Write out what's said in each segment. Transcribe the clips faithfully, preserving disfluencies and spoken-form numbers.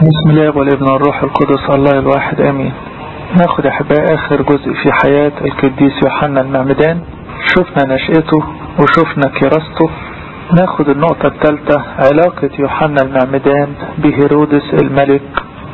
بسم الله والابن والروح القدس الله الواحد امين. ناخد احباء اخر جزء في حياة القديس يوحنا المعمدان. شفنا نشأته وشفنا كراسته. ناخد النقطة الثالثة علاقة يوحنا المعمدان بهيرودس الملك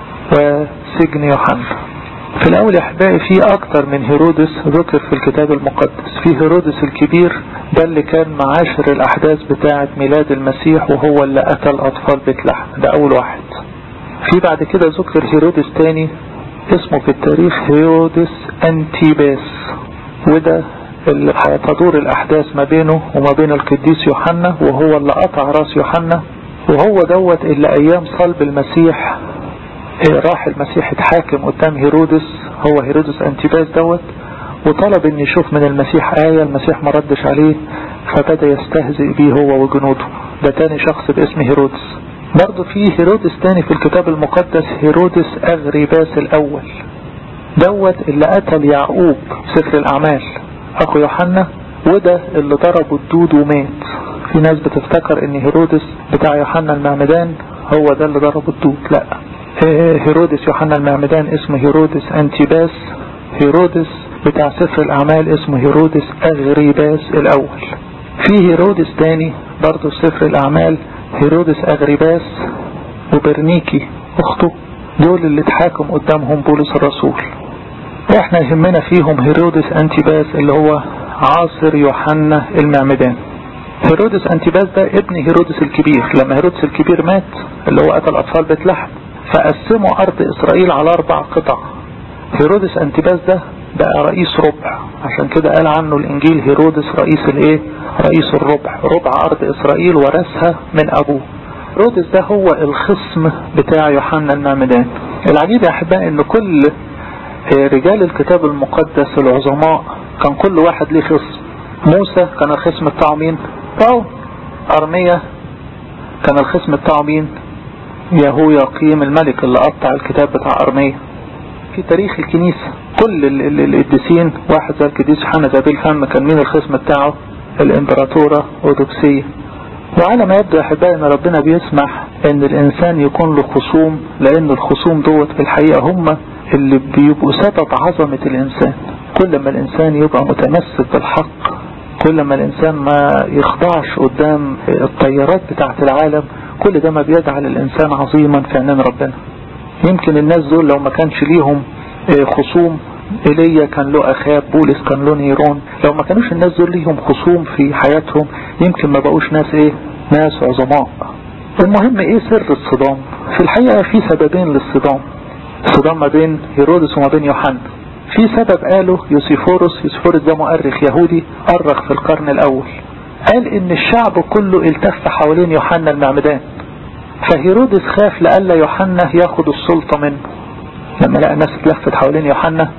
وسجن يوحنا. في الاول يا احبائي في اكتر من هيرودس ذكر في الكتاب المقدس. في هيرودس الكبير ده اللي كان معاشر الاحداث بتاعة ميلاد المسيح وهو اللي قتل اطفال بيت لحم، ده اول واحد. في بعد كده ذكر هيرودس تاني اسمه في التاريخ هيرودس انتيباس، وده اللي هتدور الاحداث ما بينه وما بين القديس يوحنا، وهو اللي قطع راس يوحنا. وهو دوت اللي ايام صلب المسيح راح المسيح اتحاكم قدام هيرودس، هو هيرودس انتيباس دوت، وطلب ان يشوف من المسيح آية. المسيح ما ردش عليه فبدأ يستهزئ بيه هو وجنوده. ده تاني شخص باسم هيرودس. برضو في هيرودس تاني في الكتاب المقدس هيرودس أغريباس الأول، دوت اللي قتل يعقوب سفر الأعمال أخو يوحنا، وده اللي ضربه الدود ومات. في ناس بتفتكر ان هيرودس بتاع يوحنا المعمدان هو ده اللي ضربه الدود، لا، هيرودس يوحنا المعمدان اسمه هيرودس انتيباس. هيرودس بتاع سفر الأعمال اسمه هيرودس أغريباس الأول. في هيرودس تاني برضو سفر الأعمال هيرودس أغريباس وبرنيكي أخته، دول اللي اتحاكم قدامهم بولس الرسول. واحنا يهمنا فيهم هيرودس أنتيباس اللي هو عاصر يوحنا المعمدان. هيرودس أنتيباس ده ابن هيرودس الكبير. لما هيرودس الكبير مات اللي هو قتل أطفال بيت لحم، فقسموا أرض إسرائيل على أربع قطع. هيرودس أنتيباس ده بقى رئيس ربع، عشان كده قال عنه الإنجيل هيرودس رئيس الايه رئيس الربع. ربع أرض إسرائيل ورثها من أبوه. هيرودس ده هو الخصم بتاع يوحنا المعمدان. العجيب يا أحبائي إن كل رجال الكتاب المقدس العظماء كان كل واحد ليه خصم. موسى كان الخصم بتاعه مين؟ فرعون. أرميا كان الخصم بتاعه مين؟ يهوياقيم الملك اللي قطع الكتاب بتاع أرميا. في تاريخ الكنيسة كل القديسين، واحد زي القديس يوحنا ذا بالفم كان مين الخصم بتاعه؟ الامبراطورة أودوكسية. وعلى ما يبدو يا أحبائي ان ربنا بيسمح ان الانسان يكون له خصوم، لان الخصوم دوت في الحقيقة هم اللي بيبقوا سبب عظمة الانسان. كل ما الانسان يبقى متمسك بالحق، كل ما الانسان ما يخضعش قدام التيارات بتاعة العالم، كل ده ما بيجعل الانسان عظيما في عينين ربنا. يمكن الناس دول لو ما كانش ليهم خصوم، إيليا كان له أخاب، بولس كان له نيرون، لو ما كانوش الناس دول ليهم خصوم في حياتهم يمكن ما بقوش ناس ايه ناس عظماء. المهم ايه سر الصدام؟ في الحقيقة في سببين للصدام، الصدام ما بين هيرودس وما بين يوحنا. في سبب قاله يوسيفورس. يوسيفورس ده مؤرخ يهودي أرخ في القرن الأول، قال ان الشعب كله التف حوالين يوحنا المعمدان، فهيرودس خاف لألا يوحنا ياخد السلطة منه. لما لقى الناس اتلفت حوالين يوحنا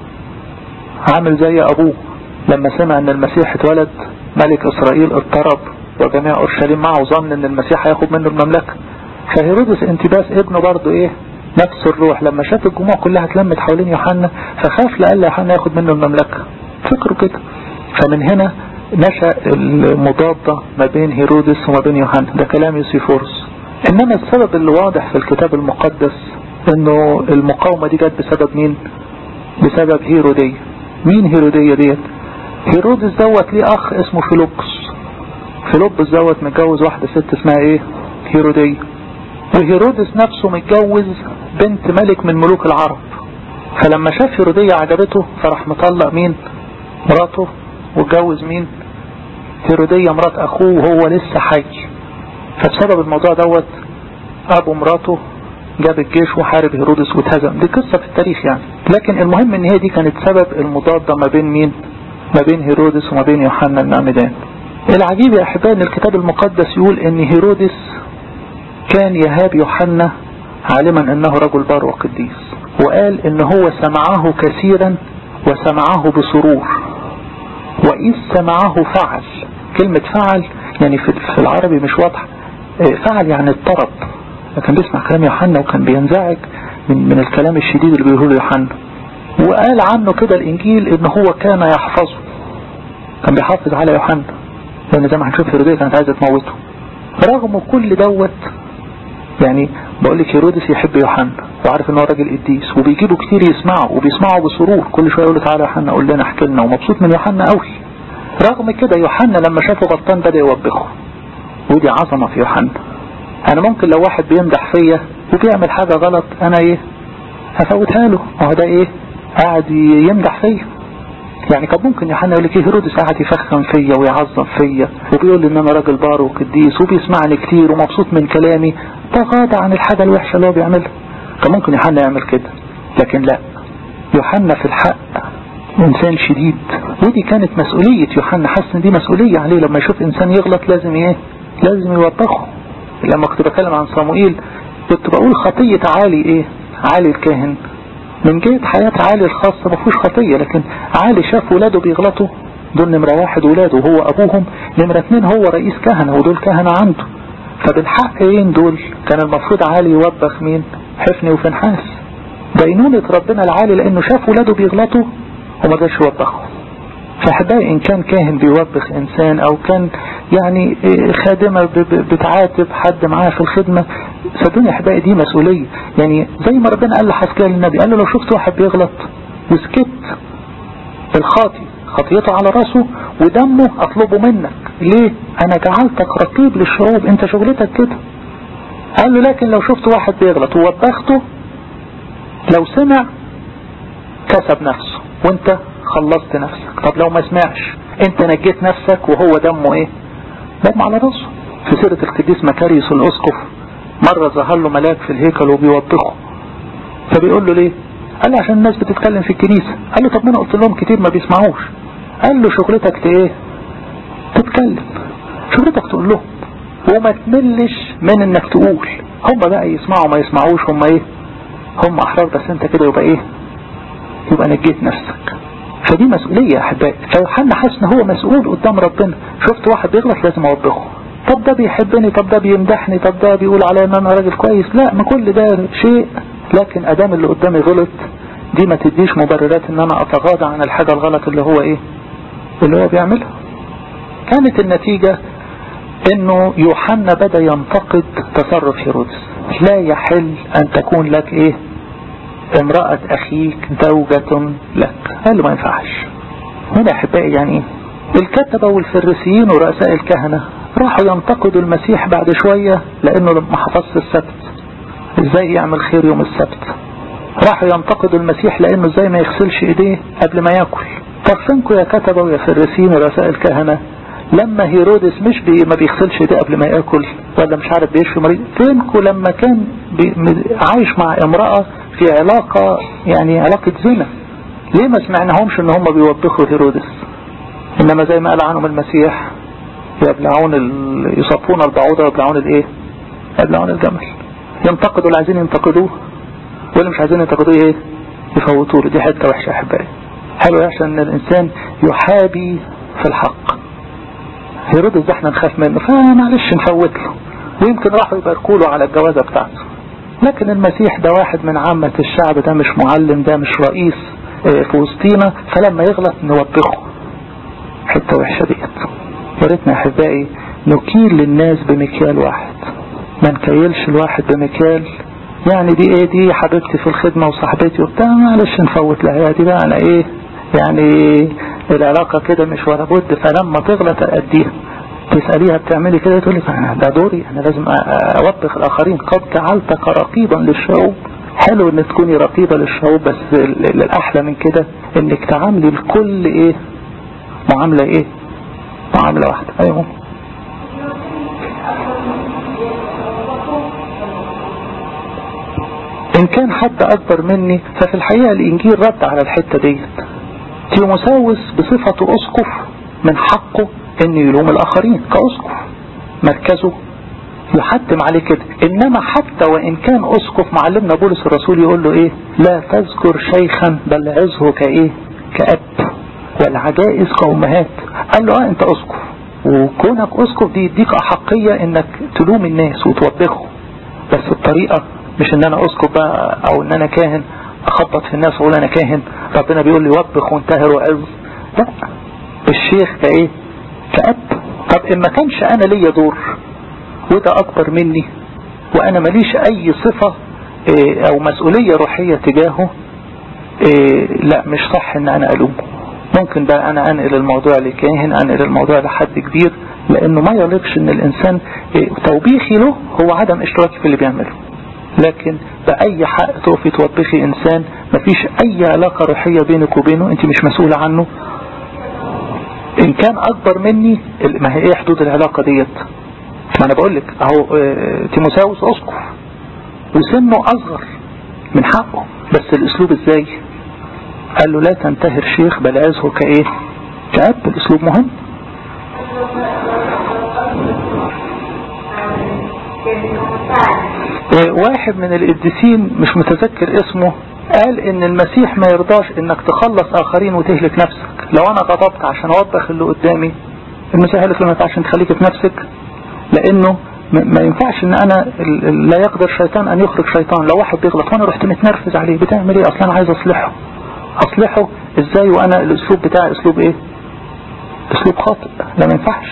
عامل زي أبوه لما سمع ان المسيح اتولد ملك إسرائيل اضطرب وجميع أورشليم معه، ظن ان المسيح هياخد منه المملكة. فهيرودس انتباس ابنه برضه ايه نفس الروح، لما شاف الجموع كلها اتلمت حوالين يوحنا فخاف لألا يوحنا ياخد منه المملكة. فكروا كده. فمن هنا نشأ المضادة ما بين هيرودس وما بين يوحنا. ده كلام يوسيفورس. انما السبب اللي واضح في الكتاب المقدس انه المقاومة دي جت بسبب مين؟ بسبب هيرودية. مين هيرودية ديت؟ هيرودس دوت ليه اخ اسمه فيلبس. فيلبس دوت متجوز واحدة ست اسمها ايه؟ هيرودية. وهيرودس نفسه متجوز بنت ملك من ملوك العرب. فلما شاف هيرودية عجبته فراح مطلق مين؟ مراته، واتجوز مين؟ هيرودية مرات اخوه وهو لسه حي. فبسبب الموضوع دوت ابو مراته جاب الجيش وحارب هيرودس واتهزم. دي قصة في التاريخ يعني، لكن المهم ان هي دي كانت سبب المضادة ما بين مين؟ ما بين هيرودس وما بين يوحنا المعمدان. العجيب يا احبائي ان الكتاب المقدس يقول ان هيرودس كان يهاب يوحنا عالما انه رجل بار وقديس، وقال ان هو سمعه كثيرا وسمعه بسرور، وإذ سمعه فعل. كلمة فعل يعني في العربي مش واضحة. فعل يعني اضطرب، كان بيسمع كلام يوحنا وكان بينزعج من, من الكلام الشديد اللي بيقوله يوحنا. وقال عنه كده الانجيل ان هو كان يحفظه، كان بيحافظ على يوحنا، لان زي ما هنشوف هيرودية كانت عايزة تموته. رغم كل دوت يعني بقول لك هيرودس يحب يوحنا وعارف ان هو راجل قديس وبيجيبوا كتير يسمعوا وبيسمعوا بسرور، كل شويه يقول له تعالى يوحنا قول لنا احكي لنا، ومبسوط من يوحنا قوي. رغم كده يوحنا لما شافه غلطان بدا يوبخه، ودي عظمه في يوحنا. انا ممكن لو واحد بيمدح فيا وبيعمل حاجه غلط انا ايه هفوتها له، هو ده ايه قاعد يمدح فيا. يعني كان ممكن يوحنا يقول لك ايه هيرودس قاعد يفخم فيا ويعظم فيا وبيقول لي ان انا راجل بار وقديس وبيسمعني كتير ومبسوط من كلامي، تغاضى عن الحاجه الوحشه اللي هو بيعملها. كان ممكن يوحنا يعمل كده، لكن لا، يوحنا في الحق انسان شديد، ودي كانت مسؤوليه يوحنا. حاسس ان دي مسؤوليه عليه، لما يشوف انسان يغلط لازم ايه لازم يوبخه. لما كنت بتكلم عن صموئيل كنت بقول خطيه عالي ايه عالي الكاهن من جهة حياة عالي الخاصة ما فيهوش خطية، لكن عالي شاف ولاده بيغلطوا، دول نمرة واحد ولاده وهو أبوهم، نمرة اتنين هو رئيس كهنة ودول كهنة عنده. فبالحقين دول كان المفروض عالي يوبخ مين؟ حفني وفنحاس. دينونة ربنا العالي لأنه شاف ولاده بيغلطوا وما قدرش يوبخه. فحبايبي إن كان كاهن بيوبخ إنسان أو كان يعني خادمة بتعاتب حد معاه في الخدمة، صدقوني حبايبي دي مسؤولية. يعني زي ما ربنا قال لحسكيال للنبي، قال له لو شفت واحد بيغلط وسكت الخاطي خطيته على راسه ودمه أطلبه منك، ليه؟ أنا جعلتك رقيب للشعوب، أنت شغلتك كده. قال له لكن لو شفت واحد بيغلط ووبخته لو سمع كسب نفسه وانت خلصت نفسك. طب لو ما سمعش انت نجيت نفسك وهو دمه ايه دم على راسه. في سيرة القديس مكاريوس الاسقف مرة ظهر له ملاك في الهيكل وبيوبخه، فبيقول له ليه؟ قال له عشان الناس بتتكلم في الكنيسة. قال له طب ما انا قلت لهم كتير ما بيسمعوش. قال له شغلتك ايه تتكلم، شغلتك تقول لهم وما تملش من انك تقول. هم بقى يسمعوا ما يسمعوش هم ايه هم احرار، بس انت كده يبقى ايه يبقى نجيت نفسك. فدي مسؤولية يا احبائي. فيوحنا حاسس ان هو مسؤول قدام ربنا. شفت واحد بيغلط لازم اوبخه. طب ده بيحبني، طب ده بيمدحني، طب ده بيقول عليا ان انا راجل كويس، لا ما كل ده شيء، لكن ادام اللي قدامي غلط دي ما تديش مبررات ان انا اتغاضى عن الحاجة الغلط اللي هو ايه اللي هو بيعملها. كانت النتيجة انه يوحنا بدأ ينتقد تصرف هيرودس. لا يحل ان تكون لك ايه امرأة اخيك زوجة لك. قال له ما ينفعش. هنا احبائي يعني الكتبة والفريسيين ورؤساء الكهنة راحوا ينتقدوا المسيح بعد شوية لانه لما حفظت السبت ازاي يعمل خير يوم السبت. راحوا ينتقدوا المسيح لانه ازاي ما يغسلش ايديه قبل ما ياكل. طب فينكم يا كتبة ويا فريسيين ورؤساء الكهنة لما هيرودس مش بي ما بيغسلش ايديه قبل ما ياكل ولا مش عارف بيشفي مريض؟ فينكم لما كان عايش مع امرأة في علاقة يعني علاقة زنا؟ ليه ما سمعناهمش ان هم بيوبخوا هيرودس؟ انما زي ما قال عنهم المسيح يبلعون ال... يصفون البعوضة ويبلعون الايه يبلعون الجمل. ينتقدوا اللي عايزين ينتقدوه واللي مش عايزين ينتقدوه ايه يفوتوا له. دي حتة وحشة احبائي. حلو يحسن ان الانسان يحابي في الحق. هيرودس ده احنا نخاف منه فمعلش نفوت له، ويمكن راحوا يباركوا له على الجوازة بتاعته. لكن المسيح ده واحد من عامة الشعب، ده مش معلم، ده مش رئيس في وسطينا، فلما يغلط نوبخه. حتة وحشة ديت. وريتنا احبائي نكيل للناس بمكيال واحد، ما نكيلش الواحد بمكيال يعني دي ايه دي حبيبتي في الخدمة وصاحبتي وبتاع معلش نفوت لها دي بقى انا ايه يعني العلاقة كده مش ولا بد. فلما تغلط أديها تسأليها بتعملي كده تقول لك ده دوري أنا لازم أوبخ الآخرين. قد جعلتك رقيبا للشعوب. حلو ان تكوني رقيبة للشعوب، بس الأحلى من كده انك تعاملي الكل ايه معاملة ايه معاملة واحدة. ايوه ان كان حد اكبر مني ففي الحقيقة الانجيل رد على الحتة ديت. تيموساوس بصفته اسقف من حقه ان يلوم الاخرين كاسقف، مركزه يحتم عليه كده. انما حتى وان كان اسقف معلمنا بولس الرسول يقول له ايه لا تذكر شيخا بل عظه كايه كأب والعجائز كأمهات. قال له اه انت اسقف وكونك اسقف دي يديك احقية انك تلوم الناس وتوبخه، بس الطريقة مش ان انا اسقف بقى او ان انا كاهن اخبط في الناس واقول انا كاهن. ربنا بيقول لي وبخ وانتهر وعظ. لا الشيخ كايه كأب. طب ان ما كانش انا ليا دور وده اكبر مني وانا ماليش اي صفة اه او مسؤولية روحية تجاهه، اه لا مش صح ان انا الومه. ممكن بقى انا انقل الموضوع لكاهن، انقل الموضوع لحد كبير، لانه ما يليقش ان الانسان اه توبيخي له هو عدم اشتراكي في اللي بيعمله. لكن بأي حق تقفي توبخي انسان مفيش اي علاقة روحية بينك وبينه، انت مش مسؤولة عنه. ان كان اكبر مني ما هي ايه حدود العلاقة ديت؟ ما انا بقول لك اهو اه تيموثاوس اسقف وسنه اصغر من حقه، بس الاسلوب ازاي؟ قال له لا تنتهر شيخ بل عزه كايه كأب. الاسلوب مهم. واحد من القديسين مش متذكر اسمه قال ان المسيح ما يرضاش انك تخلص اخرين وتهلك نفسك. لو انا غضبت عشان اوبخ اللي قدامي، المسيح قال لك ما ينفعش تخليك في نفسك، لانه ما ينفعش ان انا لا يقدر شيطان ان يخرج شيطان. لو واحد بيغلط وانا رحت متنرفز عليه، بتعمل ايه؟ اصلا انا عايز اصلحه. اصلحه ازاي وانا الاسلوب بتاعي اسلوب ايه؟ اسلوب خاطئ. لا ما ينفعش.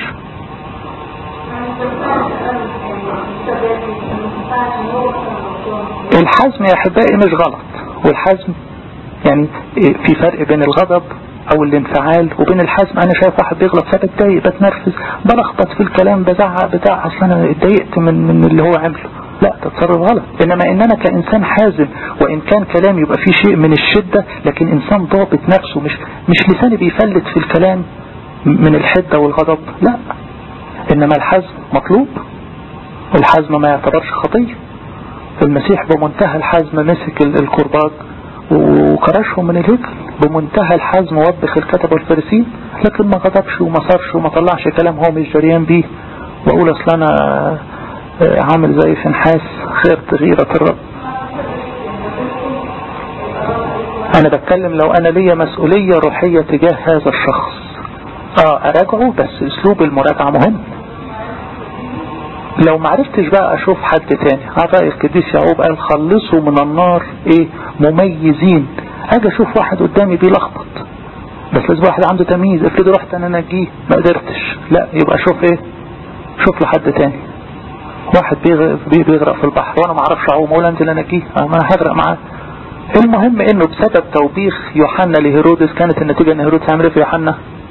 الحزم يا احبائي مش غلط، والحزم يعني في فرق بين الغضب او الانفعال وبين الحزم. انا شايف واحد بيغلط فبتضايق بتنرفز بلخبط في الكلام بزعق بتاع اصلا انا اتضايقت من من اللي هو عمله، لا تتصرف غلط. انما ان انا كانسان حازم وان كان كلامي يبقى فيه شيء من الشدة، لكن انسان ضابط نفسه، مش مش لساني بيفلت في الكلام من الحدة والغضب، لا. انما الحزم مطلوب، والحزم ما يعتبرش خطية. المسيح بمنتهى الحزم مسك الكرباج وكرشهم من الهيكل بمنتهى الحزم، ووبخ الكتب والفريسين، لكن ما غضبش وما صارش وما طلعش كلام هو مش جريان بيه واقول اصل انا عامل زي فنحاس خير غيرة الرب. انا بتكلم لو انا ليا مسؤولية روحية تجاه هذا الشخص اه اراجعه، بس اسلوب المراجعة مهم. لو معرفتش بقى اشوف حد تاني، عطاء القديس يعقوب قال خلصوا من النار ايه مميزين. اجي اشوف واحد قدامي بيلخبط، بس لازم واحد عنده تمييز. افرض رحت انا انجيه ما قدرتش، لا يبقى شوف ايه، شوف له حد تاني. واحد بيغرق في البحر وانا ما اعرفش اعوم، اقول انزل انجيه ما انا هغرق معاه. المهم انه بسبب توبيخ يوحنا لهيرودس كانت النتيجة ان هيرودس عمل في يوحنا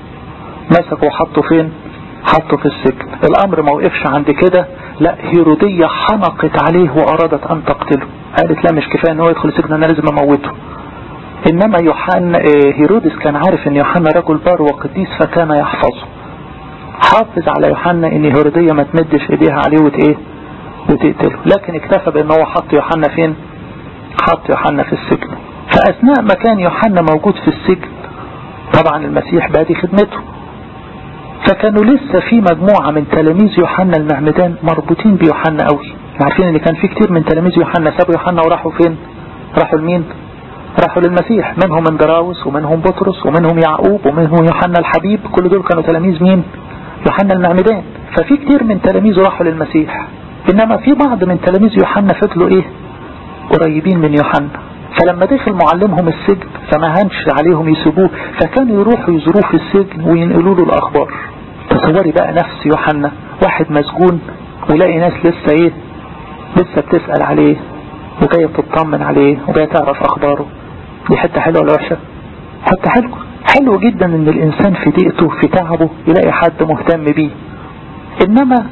مسكه وحطه فين؟ حطه في السجن. الامر ما وقفش عند كده، لا هيرودية حنقت عليه وارادت ان تقتله. قالت لا مش كفاية ان هو يدخل السجن، انا لازم اموته. انما يوحنا هيرودس كان عارف ان يوحنا رجل بار وقديس فكان يحفظه، حافظ على يوحنا ان هيرودية ما تمدش ايديها عليه وتايه وتقتله، لكن اكتفى بان هو حط يوحنا فين؟ حط يوحنا في السجن. فاثناء ما كان يوحنا موجود في السجن طبعا المسيح بادي خدمته، فكانوا لسه في مجموعة من تلاميذ يوحنا المعمدان مربوطين بيوحنا قوي. عارفين ان كان في كتير من تلاميذ يوحنا سابوا يوحنا وراحوا فين؟ راحوا لمين؟ راحوا للمسيح. منهم اندراوس ومنهم بطرس ومنهم يعقوب ومنهم يوحنا الحبيب، كل دول كانوا تلاميذ مين؟ يوحنا المعمدان. ففي كتير من تلاميذه راحوا للمسيح، انما في بعض من تلاميذ يوحنا فضلوا ايه؟ قريبين من يوحنا. فلما دخل معلمهم السجن فما هنش عليهم يسيبوه، فكانوا يروحوا يزوروه في السجن وينقلوا له الاخبار. تصوري بقى نفس يوحنا واحد مسجون ولاقي ناس لسه ايه؟ لسه بتسأل عليه وجاية بتطمن عليه وجاية تعرف اخباره. دي حتة حلوة ولا وحشة؟ حتة حلوة. حلو جدا ان الانسان في ضيقته في تعبه يلاقي حد مهتم بيه. انما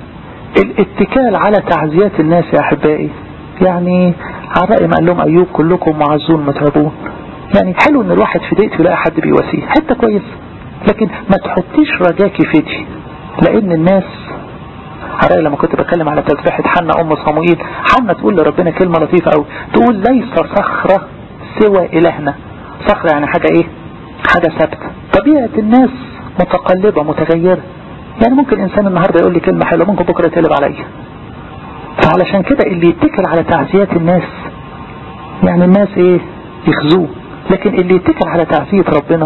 الاتكال على تعزيات الناس يا احبائي، يعني على رأي ما قال لهم ايوب كلكم معزون متعبون. يعني حلو ان الواحد في ضيقته يلاقي حد بيواسيه، حتة كويسة، لكن ما تحطيش رجاكي في دي. لان الناس على رأي لما كنت بتكلم على تسبيحة حنا ام صموئيل، حنا تقول لربنا كلمة لطيفة قوي، تقول ليس صخرة سوى الهنا. صخرة يعني حاجة ايه؟ حاجة ثابتة. طبيعة الناس متقلبة متغيرة، يعني ممكن انسان النهاردة يقول لي كلمة حلوة ممكن بكرة يتقلب عليا. فعلشان كده اللي يتكل على تعزيات الناس يعني الناس ايه؟ يخزوه. لكن اللي يتكل على تعزية ربنا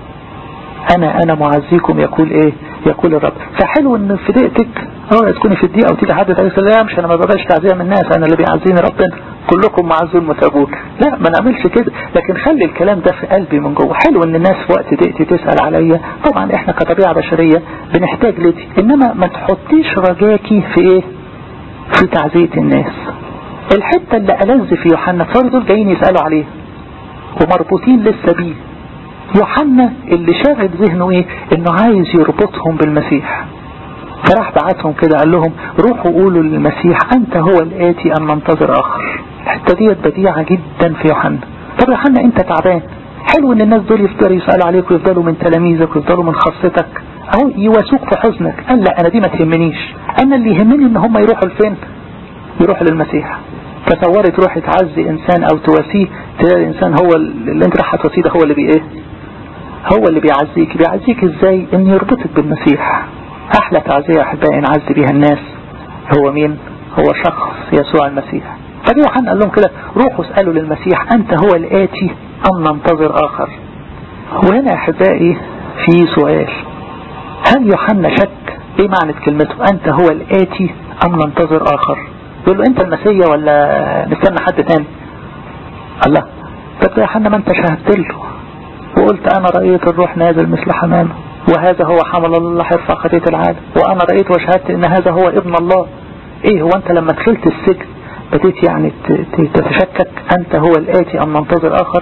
انا انا معزيكم يقول ايه؟ يقول الرب. فحلو ان في ضيقتك اه تكوني في الضيقه وتيجي حد تقول لا مش انا ما ببقاش تعزيه من الناس، انا اللي بيعزيني ربنا، كلكم معزون متعبون. لا ما نعملش كده، لكن خلي الكلام ده في قلبي من جوه. حلو ان الناس في وقت ضيقتي تسال عليا، طبعا احنا كطبيعه بشريه بنحتاج لدي، انما ما تحطيش رجاكي في ايه؟ في تعزية الناس. الحتة اللي ألذ في يوحنا تصوروا دول جايين يسألوا عليه ومربوطين لسه بيه. يوحنا اللي شاغل ذهنه ايه؟ انه عايز يربطهم بالمسيح، فراح بعتهم كده قال لهم روحوا قولوا للمسيح انت هو الاتي ام ننتظر اخر. الحته ديت بديعه جدا في يوحنا. طب يوحنا انت تعبان، حلو ان الناس دول يفضلوا يسالوا عليك ويفضلوا من تلاميذك ويفضلوا من خاصتك اهو يواسوك في حزنك. قال لا انا دي ما تهمنيش، انا اللي يهمني ان هم يروحوا لفين؟ يروحوا للمسيح. تصوري تروحي تعزي انسان او تواسيه تلاقي الانسان هو اللي انت راح تواسيه ده هو اللي بي ايه؟ هو اللي بيعزيك. بيعزيك ازاي؟ ان يربطك بالمسيح. احلى تعزية احبائي نعزي بيها الناس هو مين؟ هو شخص يسوع المسيح. فدي يوحنا قال لهم كده روحوا اسألوا للمسيح انت هو الاتي ام ننتظر اخر. وهنا يا احبائي في سؤال، هل يوحنا شك ايه معنى كلمته انت هو الاتي ام ننتظر اخر؟ يقول له انت المسيح ولا نستنى حد تاني؟ الله، طب يا يوحنا ما انت شهدت له وقلت انا رأيت الروح نازل مثل حمامه وهذا هو حمل الله يرفع خطية العالم، وانا رأيت وشهدت ان هذا هو ابن الله. ايه هو انت لما دخلت السجن بديت يعني تتشكك انت هو الاتي ام ننتظر اخر؟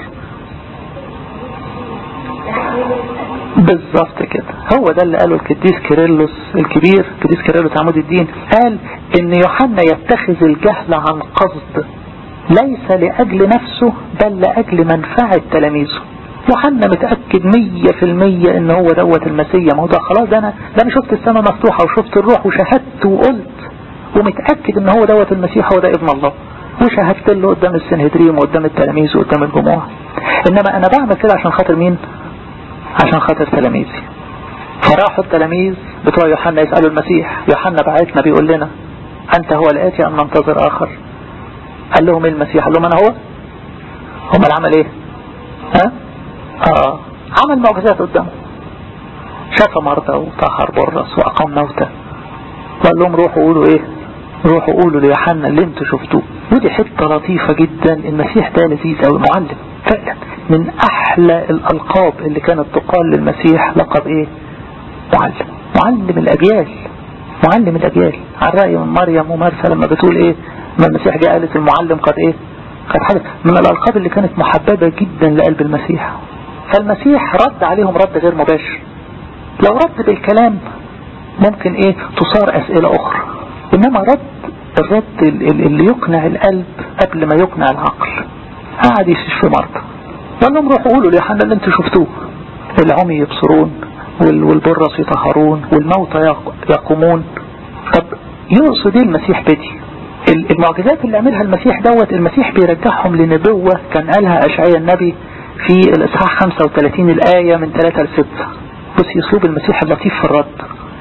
بالظبط كده، هو ده اللي قاله القديس كيرلس الكبير، القديس كيرلس عمود الدين، قال ان يوحنا يتخذ الجهل عن قصد ليس لأجل نفسه بل لأجل منفعة تلاميذه. يوحنا متأكد مية في المية ان هو دوت المسيح. موضوع خلاص ده انا ده انا شفت السماء مفتوحة وشفت الروح وشهدت وقلت ومتأكد ان هو دوت المسيح، هو ده ابن الله، وشهدت له قدام السنهدريم وقدام التلاميذ وقدام الجموع. انما انا بعمل كده عشان خاطر مين؟ عشان خاطر تلاميذي. فراحوا التلاميذ بتوع يوحنا يسألوا المسيح، يوحنا بعتنا بيقول لنا انت هو الاتي ام ننتظر اخر؟ قال لهم المسيح، قال لهم انا هو. هم العمل ايه؟ ها؟ اه عمل معجزات قدامه، شفى مرضى وطهر برص واقام موتى، وقال لهم روحوا قولوا ايه؟ روحوا قولوا ليوحنا اللي انتوا شفتوه. ودي حته لطيفه جدا. المسيح ده لذيذ قوي، معلم فعلا. من احلى الالقاب اللي كانت تقال للمسيح لقب ايه؟ معلم. معلم الاجيال، معلم الاجيال. على الرأي من مريم ومرسى لما بتقول ايه؟ ما المسيح جاء قالت المعلم قد ايه؟ قد حدث. من الالقاب اللي كانت محببه جدا لقلب المسيح. فالمسيح رد عليهم رد غير مباشر. لو رد بالكلام ممكن ايه؟ تصار اسئله اخرى، انما رد الرد اللي يقنع القلب قبل ما يقنع العقل. قاعد يشفي مرضى، قال لهم روحوا قولوا ليوحنا اللي انتوا شفتوه، العمي يبصرون والبرص يطهرون والموتى يقومون. طب يقصد ايه المسيح بدي؟ المعجزات اللي عملها المسيح دوت المسيح بيرجعهم لنبوة كان قالها أشعياء النبي في الإصحاح خمسة وثلاثين الآية من ثلاثة لستة. بس يسلوب المسيح اللطيف في الرد.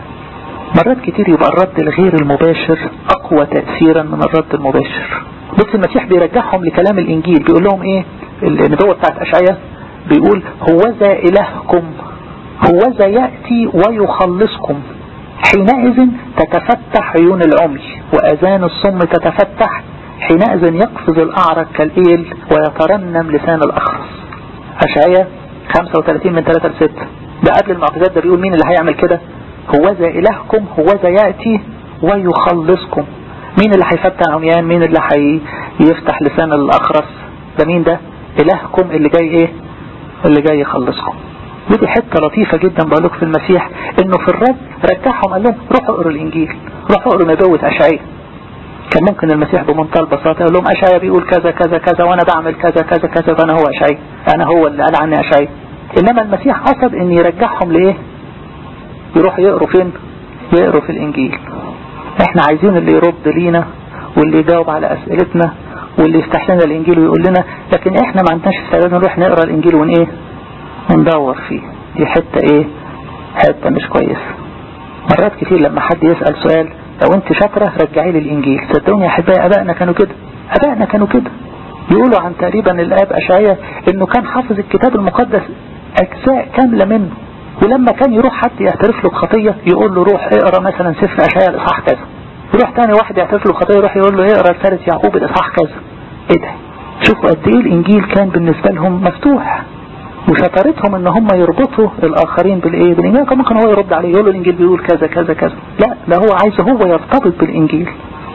مرات كتير يبقى الرد الغير المباشر أقوى تأثيرا من الرد المباشر. بس المسيح بيرجعهم لكلام الإنجيل، بيقول لهم إيه؟ النبوة بتاعت أشعياء بيقول هوذا إلهكم هوذا يأتي ويخلصكم حينئذ تتفتح عيون العمي وأذان الصم تتفتح حينئذ يقفز الأعرج كالإيل ويترنم لسان الأخرس. أشعياء خمسة وثلاثين من ثلاثة لستة. ده قبل المعجزات ده بيقول مين اللي هيعمل كده؟ هوذا إلهكم هوذا يأتي ويخلصكم. مين اللي هيفتح عميان؟ مين اللي هيفتح لسان الأخرس؟ ده مين ده؟ إلهكم اللي جاي إيه؟ اللي جاي يخلصكم. ودي حتة لطيفة جدا بقولك في المسيح انه في الرد رجعهم قال لهم روحوا اقروا الانجيل، روحوا اقروا نبوة اشعياء. كان ممكن المسيح بمنتهى البساطة يقول لهم اشعياء بيقول كذا كذا كذا وانا بعمل كذا كذا كذا فانا هو اشعياء، انا هو اللي قال عني اشعياء. انما المسيح قصد ان يرجعهم لايه؟ يروحوا يقروا فين؟ يقروا في الانجيل. احنا عايزين اللي يرد لينا واللي يجاوب على اسئلتنا واللي يفتح لنا الانجيل ويقول لنا، لكن احنا ما عندناش استعداد نروح نقرا الانجيل ون ايه؟ وندور فيه. دي حتة ايه؟ حتة مش كويسة. مرات كتير لما حد يسأل سؤال لو انت شاطرة رجعي لي الانجيل. صدقوني يا احبائي ابائنا كانوا كده، ابائنا كانوا كده. يقولوا عن تقريبا الاب اشعياء انه كان حافظ الكتاب المقدس اجزاء كاملة منه، ولما كان يروح حد يعترف له بخطية يقول له روح اقرا مثلا سفر اشعياء الاصحاح كذا. يروح تاني واحد يعترف له بخطية يروح يقول له اقرا رسالة يعقوب الاصحاح كذا. ايه ده؟ شوفوا قد ايه الانجيل كان بالنسبة لهم مفتوح، وشطارتهم ان هم يربطوا الاخرين بالايه؟ بالانجيل. ممكن هو يرد عليه يقول له الانجيل بيقول كذا كذا كذا، لا ده هو عايز هو يرتبط بالانجيل.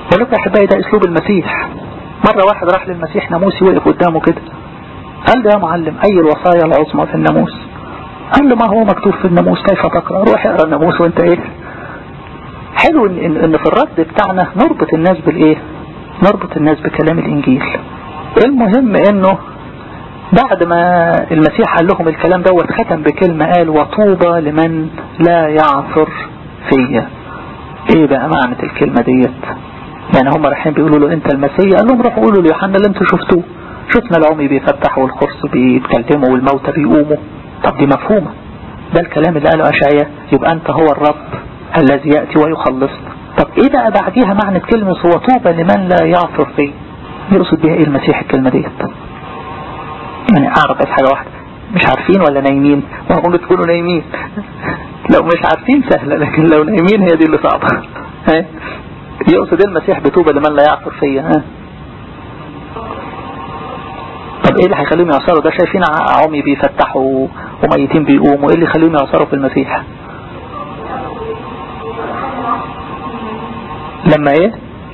بقول لكم يا احبائي ده اسلوب المسيح. مرة واحد راح للمسيح ناموسي وقف قدامه كده، قال له يا معلم اي الوصايا العظمى في الناموس؟ قال له ما هو مكتوب في الناموس كيف تقرأ؟ روح اقرأ الناموس وانت ايه. حلو ان, إن, إن في الرد بتاعنا نربط الناس بالايه، نربط الناس بكلام الانجيل. المهم انه بعد ما المسيح قال لهم الكلام دوت ختم بكلمة، قال وطوبى لمن لا يعثر فيا. ايه بقى معنى الكلمة ديت؟ يعني هم رايحين بيقولوا له انت المسيح، قال لهم روحوا قولوا ليوحنا اللي انتوا شفتوه، شفنا العمي بيفتحوا والخرس بيتكلموا والموتى بيقوموا. طب دي مفهومة، ده الكلام اللي قاله أشعياء، يبقى انت هو الرب الذي يأتي ويخلصنا. طب ايه بقى بعديها معنى كلمة وطوبى لمن لا يعثر فيه؟ يقصد بها ايه المسيح الكلمة ديت؟ يعني اعرف بس حاجة واحدة، مش عارفين ولا نايمين؟ ما هم بتقولوا نايمين. لو مش عارفين سهلة، لكن لو نايمين هي دي اللي صعبة. ها يقصد المسيح بطوبى لمن لا يعثر فيا. ها طب ايه اللي هيخليهم يعصروا؟ ده شايفين عمي بيفتحوا وميتين بيقوموا، ايه اللي يخليهم يعصروا في المسيح؟ لما ايه؟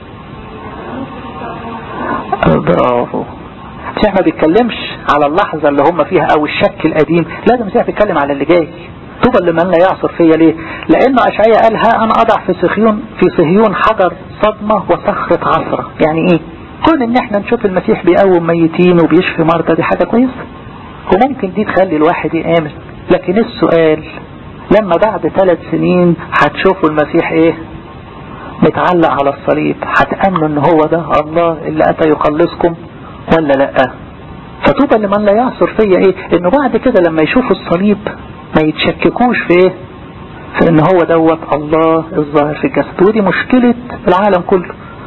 برافو. المسيح ما بيتكلمش على اللحظة اللي هم فيها او الشك القديم، لا ده المسيح بيتكلم على اللي جاي. طوبى لمن لا يعصر فيا. ليه؟ لانه اشعياء قال ها انا اضع في صهيون في صهيون حجر صدمة وصخرة عصرة. يعني ايه؟ كون ان احنا نشوف المسيح بيقوم ميتين وبيشفي مرضى دي حاجة كويسة، وممكن دي تخلي الواحد يآمن. لكن السؤال لما بعد ثلاث سنين هتشوفوا المسيح ايه متعلق على الصليب، هتأمنوا ان هو ده الله اللي اتى يخلصكم ولا لا؟ فطوبى لمن لا يعصر فيا ايه؟ انه بعد كده لما يشوفوا الصليب ما يتشككوش في ايه، في ان هو دوت الله الظاهر في الجسد. ودي مشكلة العالم كله.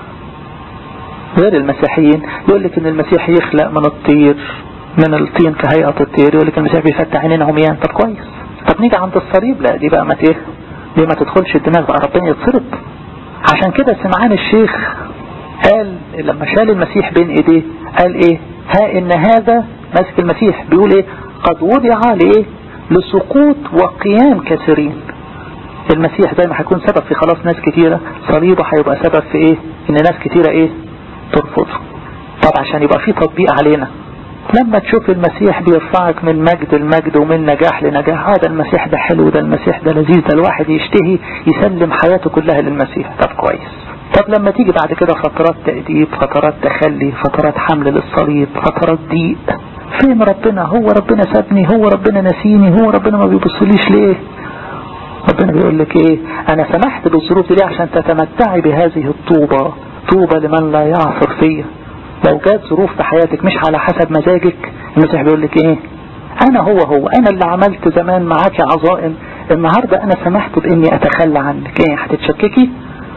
غير المسيحيين يقول لك ان المسيح يخلق من الطير من الطين كهيئة الطير، يقول لك المسيح بيفتح عينينا عميان. طب كويس. طب نيجي عند الصليب، لا دي بقى ما ايه، دي ما تدخلش الدماغ بقى، ربنا يتصرف. عشان كده سمعان الشيخ قال لما شال المسيح بين ايديه قال ايه؟ ها ان هذا ماسك المسيح بيقول ايه؟ قد وضع لايه؟ لسقوط وقيام كثيرين. المسيح زي ما هيكون سبب في خلاص ناس كتيرة، صليبه هيبقى سبب في ايه؟ ان ناس كتيرة ايه؟ ترفضه. طب عشان يبقى في تطبيق علينا، لما تشوف المسيح بيرفعك من مجد المجد ومن نجاح لنجاح، هذا المسيح ده حلو، ده المسيح ده لذيذ، ده الواحد يشتهي يسلم حياته كلها للمسيح. طب كويس. طب لما تيجي بعد كده فترات تأديب، فترات تخلي، فترات حمل للصليب، فترات ضيق، فين ربنا؟ هو ربنا سابني؟ هو ربنا نسيني؟ هو ربنا ما بيبصليش ليه؟ ربنا بيقول لك ايه؟ انا سمحت بالظروف دي عشان تتمتعي بهذه الطوبة. طوبى لمن لا يعثر فيا. لو جات ظروف في حياتك مش على حسب مزاجك، المسيح بيقول لك ايه؟ انا هو هو انا اللي عملت زمان معاك عظائم، النهاردة انا سمحت باني اتخلى عنك. ايه هتتشككي؟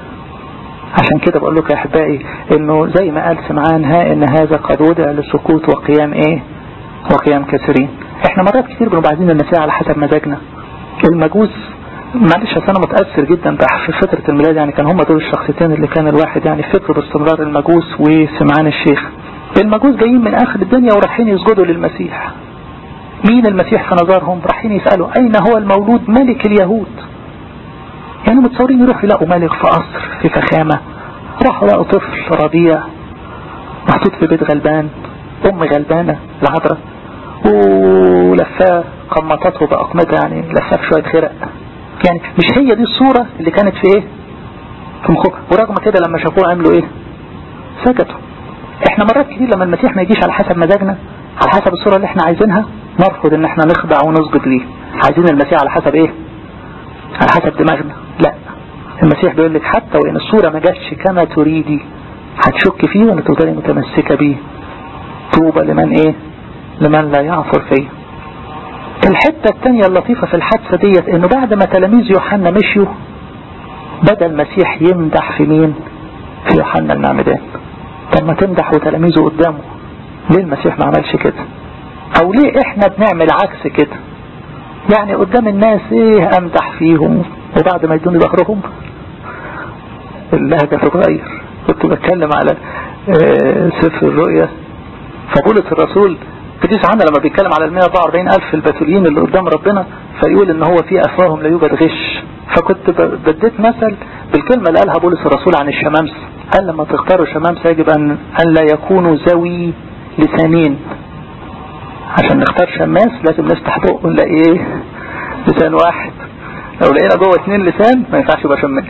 عشان كده بقول لك يا احبائي انه زي ما قال سمعان ها ان هذا قد وضع لسقوط وقيام ايه؟ وقيام كثيرين. احنا مرات كتير بنبقى عايزين المسيح على حسب مزاجنا. المجوس معلش انا متأثر جدا في فترة الميلاد، يعني كان هم دول الشخصيتين اللي كان الواحد يعني فكر باستمرار، المجوس وسمعان الشيخ. المجوس جايين من اخر الدنيا ورايحين يسجدوا للمسيح. مين المسيح في نظرهم؟ رايحين يسألوا اين هو المولود ملك اليهود. يعني متصورين يروحوا يلاقوا ملك في قصر في فخامة، راحوا لقوا طفل رضيع محطوط في بيت غلبان، ام غلبانة العذراء ولفاه قمطته بأقمتها، يعني لفاه شوية خرق. يعني مش هي دي الصورة اللي كانت في ايه في مخوك. ورغم كده لما شافوه عملوا ايه؟ سكتوا. احنا مرات كتير لما المسيح ما يجيش على حسب مزاجنا، على حسب الصورة اللي احنا عايزينها، نرفض ان احنا نخضع ونسجد ليه. عايزين المسيح على حسب ايه؟ على حسب دماغنا. لا، المسيح بيقول لك حتى وان الصورة ما جاتش كما تريدي هتشك فيه وتفضلي متمسكة بيه. طوبى لمن ايه؟ لمن لا يعثر فيه. الحتة الثانية اللطيفة في الحادثة ديت انه بعد ما تلاميذ يوحنا مشيوا بدأ المسيح يمدح في مين؟ في يوحنا المعمدان. طب ما تمدح وتلاميذه قدامه، ليه المسيح ما عملش كده؟ او ليه احنا بنعمل عكس كده؟ يعني قدام الناس ايه امدح فيهم وبعد ما يدوني ظهرهم اللهجة تتغير. كنت بتكلم على اه سفر الرؤيا، فبولس الرسول قديس عنا لما بيتكلم على المئة واربعة واربعين ألف البتوليين اللي قدام ربنا، فيقول ان هو في أفواههم لا يوجد غش. فكنت بديت مثل بالكلمة اللي قالها بولس الرسول عن الشمامسة. قال لما تختاروا شمامسة يجب أن, أن لا يكونوا ذوي لسانين. عشان نختار شماس لازم نفتح بقه نلاقي ايه؟ لسان واحد. لو لقينا جوه اثنين لسان ما ينفعش يبقى شماس.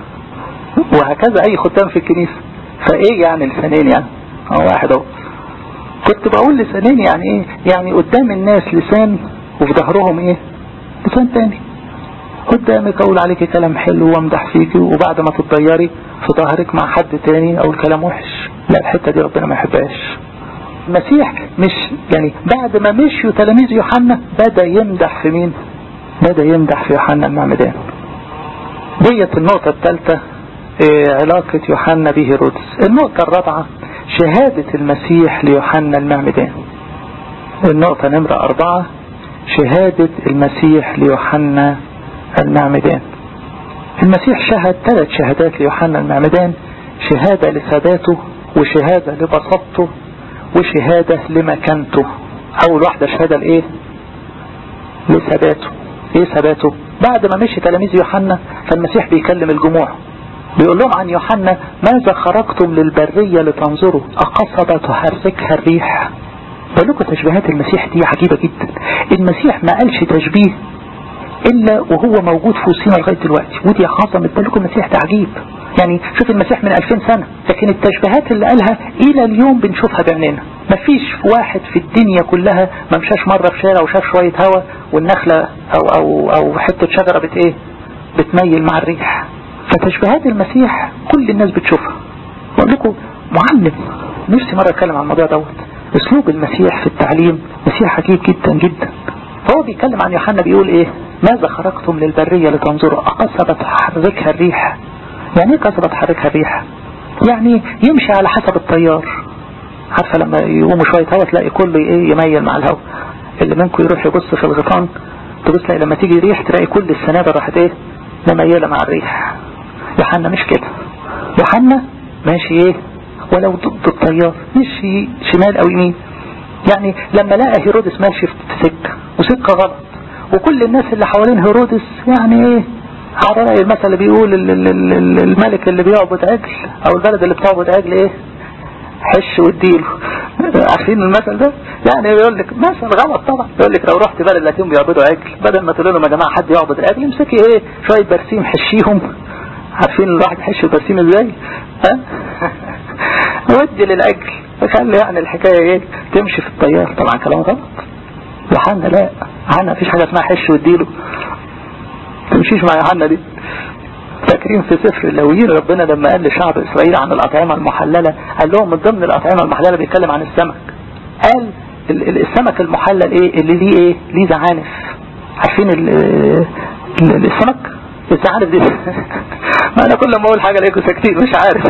وهكذا اي خدام في الكنيسة. فايه يعني لسانين؟ يعني اه واحد اهو. كنت بقول لسانين يعني ايه؟ يعني قدام الناس لسان وفي ظهرهم ايه؟ لسان تاني. قدامك اقول عليك كلام حلو وامدح فيك، وبعد ما تتضيري في ظهرك مع حد تاني اقول كلام وحش. لا، الحتة دي ربنا ما يحبهاش. المسيح مش يعني بعد ما مشيوا تلاميذ يوحنا بدأ يمدح في مين؟ بدأ يمدح في يوحنا المعمدان. ديت النقطة الثالثة، إيه علاقة يوحنا بهيرودس. النقطة الرابعة شهادة المسيح ليوحنا المعمدان. النقطة نمرة أربعة شهادة المسيح ليوحنا المعمدان. المسيح شهد ثلاث شهادات ليوحنا المعمدان: شهادة لثباته، وشهادة لبساطته، وشهادة لمكانته. أول واحدة شهادة لإيه؟ لثباته. إيه ثباته؟ بعد ما مشي تلاميذ يوحنا فالمسيح بيكلم الجموع بيقول لهم عن يوحنا: ماذا خرجتم للبرية لتنظروا؟ أقصبة تحركها الريح. بلوكوا تشبيهات المسيح دي عجيبة جدا. المسيح ما قالش تشبيه إلا وهو موجود في وسطنا لغاية دلوقتي، ودي عظمة. بلوكوا المسيح ده عجيب. يعني شوف المسيح من ألفين سنة، لكن التشبيهات اللي قالها إلى اليوم بنشوفها بعيننا. مفيش واحد في الدنيا كلها ما مشاش مرة في شارع وشاف شوية هوا والنخلة أو أو أو حتة شجرة بت إيه بتميل مع الريح. فتشبيهات المسيح كل الناس بتشوفها. بقول لكم معلم. نفسي مرة أتكلم عن الموضوع دوت. أسلوب المسيح في التعليم مسيح عجيب جدا جدا. فهو بيتكلم عن يوحنا بيقول إيه؟ ماذا خرجتم للبرية لتنظروا؟ أقصبة تحركها الريح. يعني ايه قصبة تحركها الريح؟ يعني يمشي على حسب التيار. عارفة لما يقوموا شوية هوا تلاقي كله ايه يميل مع الهوا. اللي منكم يروح يبص في الغطان تبص تلاقي لما تيجي ريح تلاقي كل السنابة راحت ايه مميلة مع الريح. يوحنا مش كده. يوحنا ماشي ايه ولو ضد التيار، مشي شمال او يمين. يعني لما لقى هيرودس ماشي في سكة وسكة غلط وكل الناس اللي حوالين هيرودس يعني ايه على رأي المثل اللي بيقول الملك اللي بيعبد عجل او البلد اللي بتعبد عجل ايه حش واديله. عارفين المثل ده؟ يعني بيقول لك مثل غلط طبعا. بيقول لك لو رحت بلد لاتيهم بيعبدوا عجل، بدل ما تقول لهم يا جماعه حد يعبد العجل امسكي ايه شويه برسيم حشيهم. عارفين الواحد يحش البرسيم ازاي؟ ها ودي للعجل خلي يعني الحكايه ايه تمشي في التيار. طبعا كلام غلط. يوحنا لا، يوحنا مفيش حاجه اسمها حش واديله. تمشيش مع يوحنا دي. فاكرين في سفر اللاويين ربنا لما قال لشعب إسرائيل عن الأطعمة المحللة قال لهم من ضمن الأطعمة المحللة بيتكلم عن السمك. قال السمك المحلل ايه اللي ليه ايه ليه زعانف. عارفين السمك الزعانف دي؟ ما انا كل ما اقول حاجة ليكوا ساكتين مش عارف.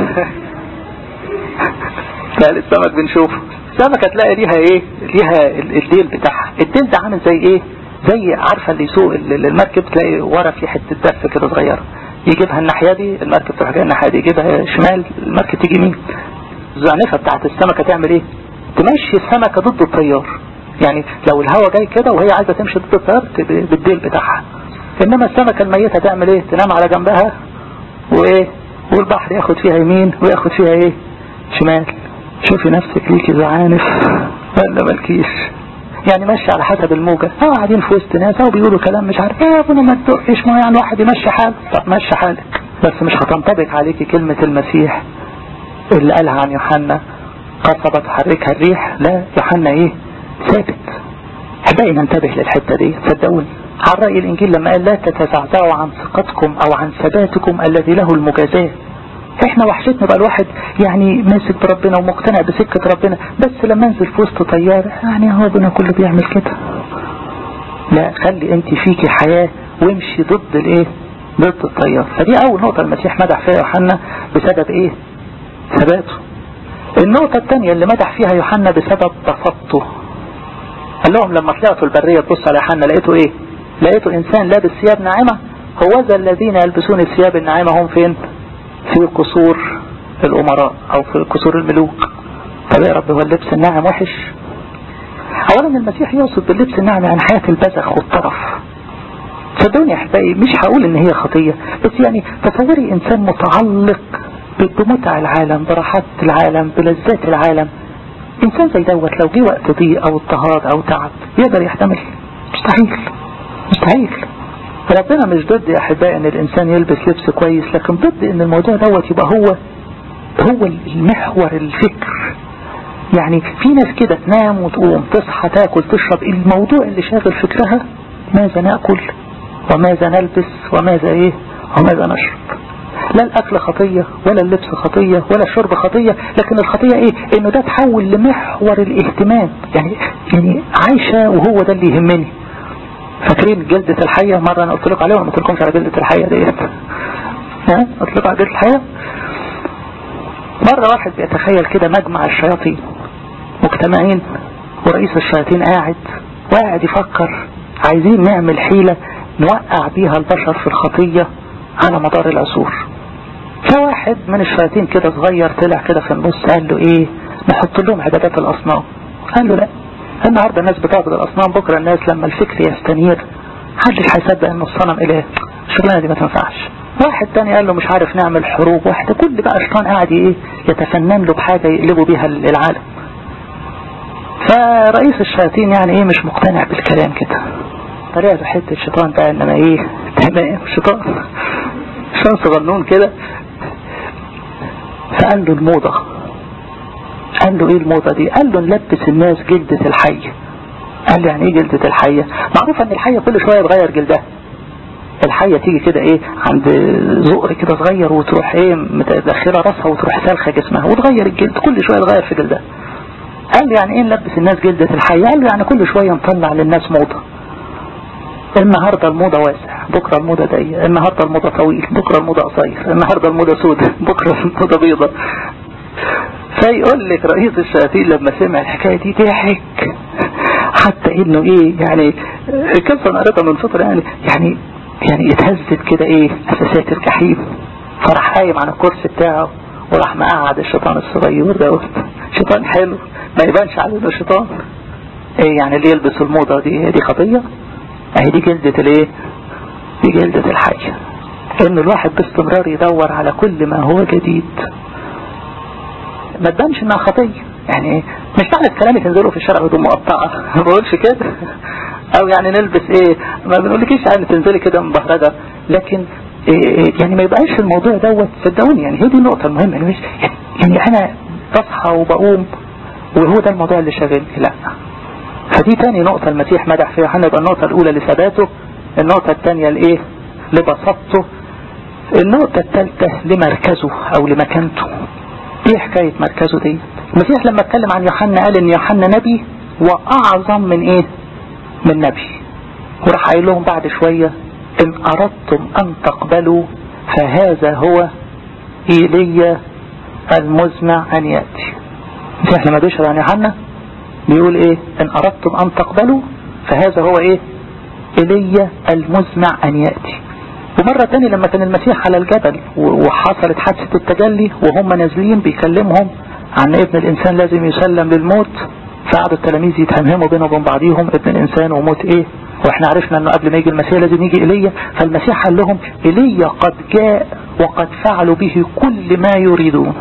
قال السمك بنشوفه السمكة تلاقي ليها ايه ليها الديل بتاعها. الديل ده عامل زي ايه زي عارفة اللي يسوق المركب تلاقي ورا في حتة دف كده صغيرة يجيبها الناحية دي المركب تروح جايه الناحية دي يجيبها شمال المركب تيجي يمين. الزعنفة بتاعت السمكة تعمل ايه تمشي السمكة ضد التيار. يعني لو الهواء جاي كده وهي عايزة تمشي ضد التيار بالديل بتاعها. انما السمكة الميتة تعمل ايه تنام على جنبها وايه والبحر ياخد فيها يمين وياخد فيها ايه شمال. شوفي نفسك ليكي زعانف ولا مالكيش. يعني ماشي على حسب الموجة. اه قاعدين في وسط ناس وبيقولوا كلام مش عارف ايه ابونا ما تدقش ما يعني واحد يمشي حاله. طب مشي حالك بس مش هتنطبق عليكي كلمة المسيح اللي قالها عن يوحنا قصبة تحركها الريح. لا يوحنا ايه ثابت. حبايبي ننتبه للحتة دي صدقوني. على رأي الانجيل لما قال لا تتزعزعوا عن ثقتكم او عن ثباتكم الذي له المجازاه. احنا وحشتنا بقى الواحد يعني ماسك بربنا ومقتنع بسكة ربنا بس لما انزل في وسط طيار يعني هو ربنا كله بيعمل كده. لا خلي انت فيكي حياة وامشي ضد الايه ضد الطيار. فدي اول نقطة المسيح مدح فيها يوحنا بسبب ايه ثباته. النقطة الثانية اللي مدح فيها يوحنا بسبب بساطته. قال لهم لما طلعتوا البرية تبص على يوحنا لقيته ايه لقيته انسان لابس ثياب ناعمة. هو ذا الذين يلبسون الثياب الناعمة هم فين في قصور الأمراء أو في قصور الملوك. طب يا رب هو اللبس الناعم وحش؟ أولا المسيح يقصد باللبس الناعم يعني حياة البذخ والطرف. صدقوني يا أحبائي مش هقول إن هي خطية بس يعني تصوري إنسان متعلق بمتع العالم، براحات العالم، بلذات العالم. انسان زي دوت لو جه وقت ضيق او اضطهاد او تعب يقدر يحتمل؟ مستحيل مستحيل. ربنا مش ضد يا احبائي ان الانسان يلبس لبس كويس، لكن ضد ان الموضوع دوت يبقى هو هو المحور الفكر. يعني في ناس كده تنام وتقوم تصحى تاكل تشرب، الموضوع اللي شاغل فكرها ماذا ناكل وماذا نلبس وماذا ايه وماذا نشرب. لا الاكل خطية ولا اللبس خطية ولا الشرب خطية، لكن الخطية ايه؟ انه ده تحول لمحور الاهتمام. يعني يعني عايشة وهو ده اللي يهمني. فاكرين جلدة الحية؟ مرة انا قلت لكم عليها ولا ما قلت لكمش على جلدة الحية ديت؟ ها قلت لكم على جلدة الحية. مرة واحد بيتخيل كده مجمع الشياطين مجتمعين، ورئيس الشياطين قاعد وقاعد يفكر عايزين نعمل حيلة نوقع بيها البشر في الخطية على مدار العصور. فواحد من الشياطين كده صغير طلع كده في النص قال له ايه، نحط لهم عبادات الاصنام. قال له لا، النهاردة الناس بتعبد الاصنام، بكرة الناس لما الفكر يستنير محدش هيصدق ان الصنم اله، الشغلانة دي ما تنفعش. واحد تاني قال له مش عارف نعمل حروب. واحد كل بقى شيطان قاعد ايه يتفنن له بحاجة يقلبوا بيها العالم. فرئيس الشياطين يعني ايه مش مقتنع بالكلام كده، طلع له حته الشيطان بقى انما ايه تمام شيطان شيطان صغنون كده. فقال له الموضة. قال له ايه الموضة دي؟ قال له نلبس الناس جلدة الحية. قال له يعني ايه جلدة الحية؟ معروف ان الحية كل شوية تغير جلدها. الحية تيجي كده ايه عند زقر كده صغير وتروح ايه متدخلة راسها وتروح سالخة جسمها وتغير الجلد، كل شوية تغير في جلدها. قال له يعني ايه نلبس الناس جلدة الحية؟ قال له يعني كل شوية نطلع للناس موضة. النهاردة الموضة واسع، بكرة الموضة ضيق، النهاردة الموضة طويل، بكرة الموضة قصير، النهاردة الموضة سودة، بكرة الموضة بيضة. فيقول لك رئيس الشياطين لما سمع الحكاية دي ضحك، حتى انه ايه يعني كيف انا قريتها من فترة يعني يعني يعني اتهزت كده ايه اساسات الجحيم. فراح قايم على الكرسي بتاعه وراح مقعد الشيطان الصغير دوت. شيطان حلو ما يبانش عليه شيطان. ايه يعني اللي يلبس الموضة دي دي خطية؟ اهي دي جلدة الايه؟ دي جلدة الحية. ان الواحد باستمرار يدور على كل ما هو جديد ما تبانش انها خطية. يعني مش معنى كلامي تنزلوا في الشارع بدون مقطعة، ما بقولش كده. او يعني نلبس ايه، ما بنقولكيش يعني تنزلي كده مبهرجة، لكن إيه يعني ما يبقاش الموضوع دوت. صدقوني يعني هي دي النقطة المهمة. يعني, يعني انا بصحى وبقوم وهو ده الموضوع اللي شاغلني، لا. فدي تاني نقطة المسيح مدح فيها. هنبقى النقطة الاولى لثباته، النقطة الثانية لايه لبساطته، النقطة الثالثة لمركزه او لمكانته. ايه حكاية مركزه دي؟ المسيح لما اتكلم عن يوحنا قال ان يوحنا نبي واعظم من ايه من نبي، وراح قايل لهم بعد شوية ان اردتم ان تقبلوا فهذا هو ايليا المزمع ان يأتي. المسيح لما بيشرح عن يوحنا بيقول ايه؟ ان اردتم ان تقبلوا فهذا هو ايه ايليا المزمع ان يأتي. ومرة تاني لما كان المسيح على الجبل وحصلت حادثة التجلي وهم نازلين بيكلمهم عن ابن الانسان لازم يسلم للموت، فقعدوا التلاميذ يتهمهموا بينهم وبين بعضيهم ابن الانسان وموت ايه، واحنا عرفنا انه قبل ما يجي المسيح لازم يجي ايليا. فالمسيح قال لهم ايليا قد جاء وقد فعلوا به كل ما يريدون.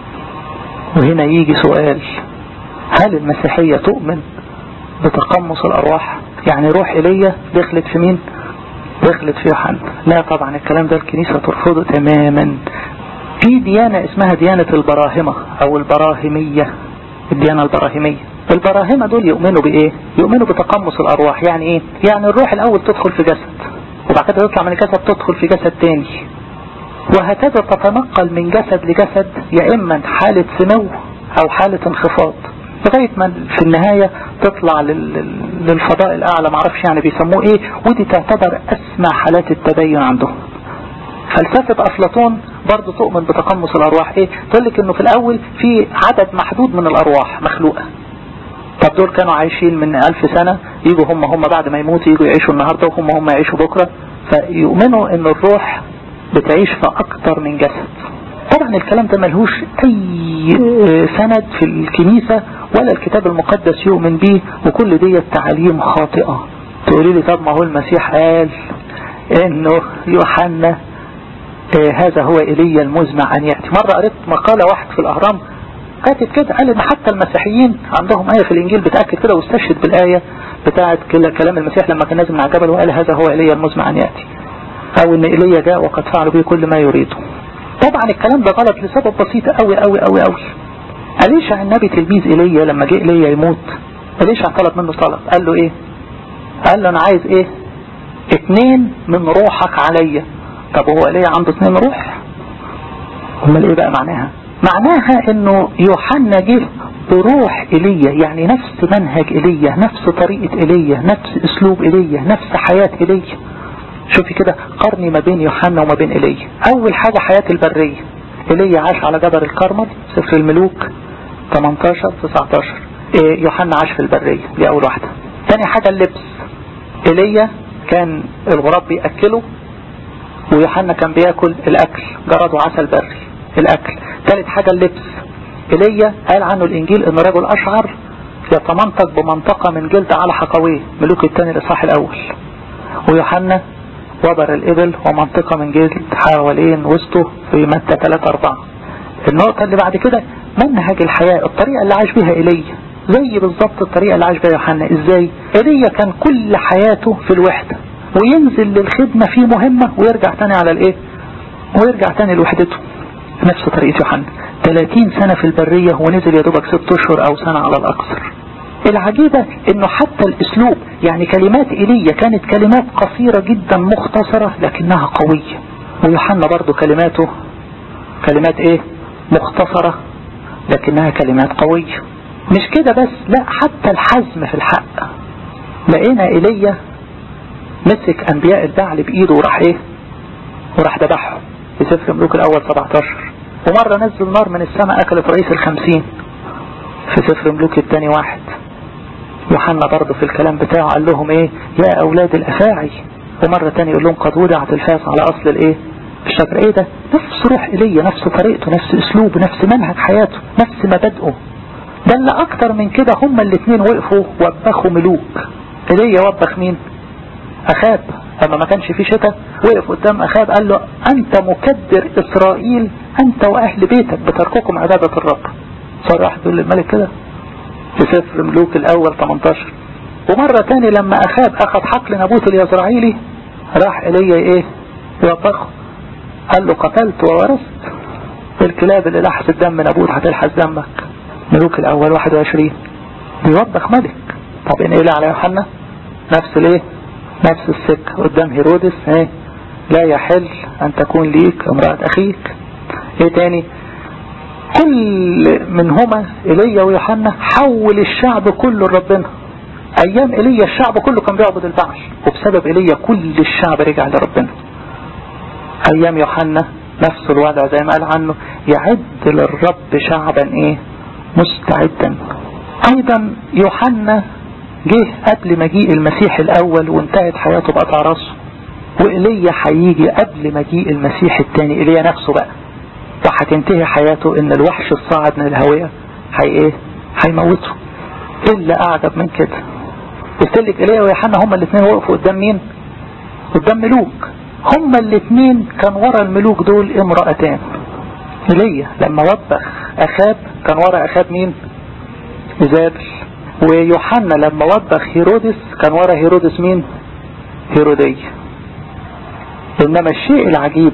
وهنا يجي سؤال، هل المسيحية تؤمن بتقمص الارواح؟ يعني روح ايليا دخلت في مين؟ دخلت في يوحنا؟ لا طبعا، الكلام ده الكنيسة ترفضه تماما. في ديانة اسمها ديانة البراهمة او البراهمية. الديانة البراهمية، البراهمة دول يؤمنوا بايه؟ يؤمنوا بتقمص الارواح. يعني ايه؟ يعني الروح الاول تدخل في جسد وبعد كده تطلع من الجسد تدخل في جسد تاني، وهكذا تتنقل من جسد لجسد، يا اما حالة سمو او حالة انخفاض، لغاية ما في النهاية تطلع للفضاء الاعلى، معرفش يعني بيسموه ايه. ودي تعتبر اسمى حالات التدين عندهم. فلسفة افلاطون برضو تؤمن بتقمص الارواح. ايه؟ تقول لك انه في الاول في عدد محدود من الارواح مخلوقة. طب دول كانوا عايشين من الف سنة، يجوا هم هم بعد ما يموتوا يجوا يعيشوا النهاردة وهم هم يعيشوا بكرة. فيؤمنوا ان الروح بتعيش في اكتر من جسد. طبعا الكلام ده ملهوش اي سند في الكنيسة ولا الكتاب المقدس يؤمن به، وكل دي التعاليم خاطئة. تقولي لي طب ما هو المسيح قال انه يوحنا آه هذا هو إيليا المزمع أن يأتي. مرة قريت مقالة واحد في الأهرام كاتب كده، قال إن حتى المسيحيين عندهم آية في الإنجيل بتأكد كده، واستشهد بالآية بتاعت كلام المسيح لما كان نازل من الجبل وقال هذا هو إيليا المزمع أن يأتي، أو إن إيليا جاء وقد فعل به كل ما يريده. طبعا الكلام ده غلط لسبب بسيط قوي قوي قوي قوي. أليشع النبي تلميذ إيليا لما جاء إيليا يموت، أليشع طلب منه طلب، قال له إيه؟ قال له أنا عايز إيه؟ اتنين من روحك عليا. طب هو إيليا عنده اتنين روح؟ امال إيه بقى معناها؟ معناها إنه يوحنا جه بروح إيليا، يعني نفس منهج إيليا، نفس طريقة إيليا، نفس أسلوب إيليا، نفس حياة إيليا. شوفي كده قرني ما بين يوحنا وما بين إيليا. أول حاجة حياة البرية، إيليا عاش على جبل الكرمل سفر الملوك ثمانية عشر تسعة عشر، إيه يوحنا عاش في البرية، دي أول واحدة. تاني حاجة اللبس، إيليا كان الغراب بيأكله ويوحنا كان بيأكل الأكل جراد وعسل بري الأكل. ثالث حاجة اللبس، إيليا قال عنه الإنجيل إن رجل أشعر يتمنطق بمنطقة من جلد على حقويه، ملوك الثاني الإصحاح الأول. ويوحنا وبر الإبل ومنطقة من جلد حوالين وسطه في متى ثلاثة أربعة. النقطة اللي بعد كده منهج الحياة، الطريقة اللي عاش بها إيليا زي بالظبط الطريقة اللي عاش بها يوحنا. إزاي؟ إيليا كان كل حياته في الوحدة، وينزل للخدمة في مهمة ويرجع تاني على الإيه؟ ويرجع تاني لوحدته. نفس طريقة يوحنا، ثلاثين سنة في البرية ونزل يا دوبك ست أشهر أو سنة على الأكثر. العجيبة إنه حتى الأسلوب، يعني كلمات إيليا كانت كلمات قصيرة جدا مختصرة لكنها قوية، ويوحنا برضو كلماته كلمات إيه؟ مختصرة لكنها كلمات قوية. مش كده بس، لا حتى الحزم في الحق. لقينا إيليا مسك أنبياء البعل بإيده وراح إيه؟ وراح ذبحهم في سفر ملوك الأول سبعة عشر. ومرة نزل نار من السماء أكلت رئيس الخمسين في سفر ملوك الثاني واحد. يوحنا برضه في الكلام بتاعه قال لهم إيه؟ يا أولاد الأفاعي. ومرة تانية يقول لهم قد وضعت الفاس على أصل الإيه؟ الشجر. إيه ده؟ نفس روح إيليا، نفس طريقته، نفس أسلوبه، نفس منهج حياته، نفس مبادئه. ده اللي أكتر من كده، هما الاثنين وقفوا وبخوا ملوك. إيليا وبخ مين؟ أخاب. لما ما كانش فيه شتاء وقف قدام أخاب قال له أنت مكدر إسرائيل أنت وأهل بيتك بترككم عبادة الرب. صار واحد يقول للملك كده في سفر ملوك الأول ثمانية عشر. ومرة تاني لما أخاب أخذ حقل نابوت اليزرعيلي راح إيليا إيه؟ يوبخه، قال له قتلت وورثت، الكلاب اللي لحست دم نابوت هتلحس دمك. ملوك الأول واحد وعشرين بيوبخ ملك. طب إن إيه على يوحنا؟ نفس الإيه؟ نفس السكة قدام هيرودس. ايه؟ لا يحل ان تكون ليك امرأة اخيك. ايه تاني؟ كل منهما ايليا ويوحنا حول الشعب كله لربنا. ايام ايليا الشعب كله كان بيعبد البعل، وبسبب ايليا كل الشعب رجع لربنا. ايام يوحنا نفس الوضع زي ما قال عنه يعد للرب شعبا ايه؟ مستعدا. ايضا يوحنا جه قبل مجيء المسيح الأول وانتهت حياته بقطع راسه، وإيليا هيجي قبل مجيء المسيح الثاني، إيليا نفسه بقى، وهتنتهي حياته إن الوحش الصاعد من الهوية هي إيه؟ هيموته. إلا أعجب من كده، قلت لك إيليا ويوحنا هما الاثنين وقفوا قدام مين؟ قدام ملوك. هما الاثنين كان ورا الملوك دول امرأتان. إيليا لما وبخ أخاب كان ورا أخاب مين؟ إيزابل. ويوحنا لما وبخ هيرودس كان ورا هيرودس مين؟ هيرودية. إنما الشيء العجيب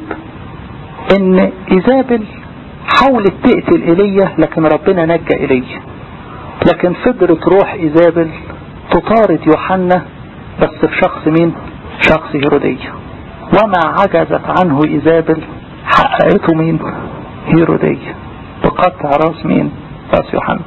إن إيزابل حاولت تقتل إيليا لكن ربنا نجى إيليا، لكن فضلت روح إيزابل تطارد يوحنا بس في شخص مين؟ شخص هيرودية. وما عجزت عنه إيزابل حققته مين؟ هيرودية، بقطع راس مين؟ راس يوحنا.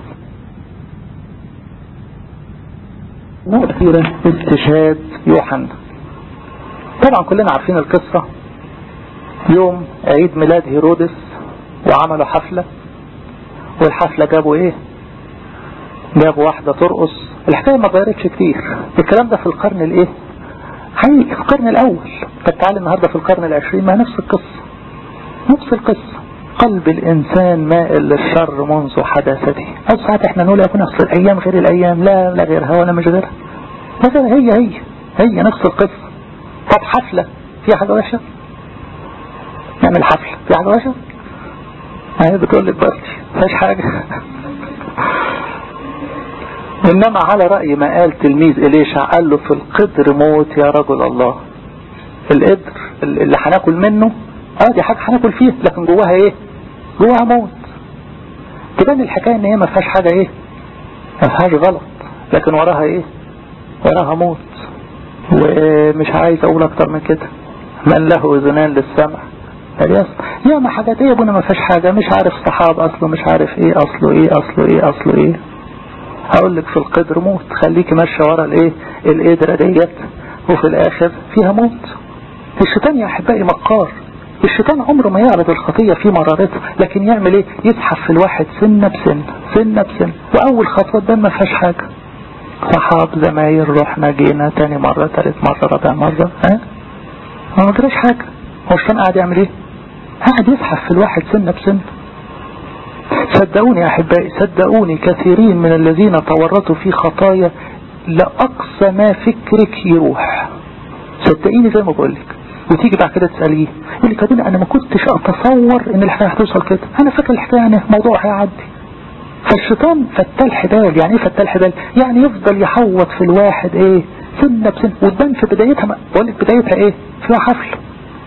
نأخيرا استشهاد يوحنا. طبعا كلنا عارفين القصة. يوم عيد ميلاد هيرودس وعملوا حفلة، والحفلة جابوا ايه؟ جابوا واحدة ترقص. الحكاية ما غيرتش كتير، الكلام ده في القرن الايه؟ حقيقي في القرن الاول. طب تعالى النهاردة في القرن العشرين ما نفس القصة، نفس القصة. قلب الانسان مائل للشر منذ حداثته. او ساعات احنا نقول يا ابونا اصل الايام غير الايام. لا لا غيرها ولا مش غيرها، مثلا هي هي هي نفس القصة. طب حفلة فيها حاجة وحشة؟ نعمل حفلة في حاجة وحشة؟ هي بتقول لك بارتي مفيش حاجة. إنما على رأي ما قال تلميذ إليشع قال له في القدر موت يا رجل الله. القدر اللي هناكل منه اه دي حاجة هناكل فيه، لكن جواها ايه؟ جواها موت. تبان الحكاية ان هي ما فيهاش حاجة ايه؟ ما فيهاش غلط، لكن وراها ايه؟ وراها موت. ومش عايز اقول اكتر من كده. من له اذنان للسمع يا ما حاجات ايه يا ابونا ما فيهاش حاجة، مش عارف صحاب اصله، مش عارف ايه اصله ايه اصله ايه اصله ايه. هقول لك في القدر موت، خليكي ماشيه ورا الايه؟ القدرة ديت، وفي الاخر فيها موت. الشيطان يا احبائي مكار. الشيطان عمره ما يعرض الخطية في مرارته، لكن يعمل ايه؟ يزحف في الواحد سنة بسنة سنة بسنة، واول خطوة ده ما فيهاش حاجة، صحاب زمايل رحنا جينا، تاني مرة تالت مرة رابع مرة، ها ما مجراش حاجة. هو الشيطان قاعد يعمل ايه؟ قاعد يزحف في الواحد سنة بسنة. صدقوني يا احبائي، صدقوني كثيرين من الذين تورطوا في خطايا لأقصى ما فكرك يروح. صدقيني زي ما بقولك. وتيجي بعد كده تسأليه يقول لك ابونا انا ما كنتش اتصور ان الحكاية هتوصل كده، انا فاكر الحكاية يعني موضوع هيعدي. فالشيطان فتال حبال. يعني ايه فتال حبال؟ يعني يفضل يحوط في الواحد ايه سنة بسنة، وتبان في بدايتها. بقول لك بدايتها ايه؟ فيها حفل.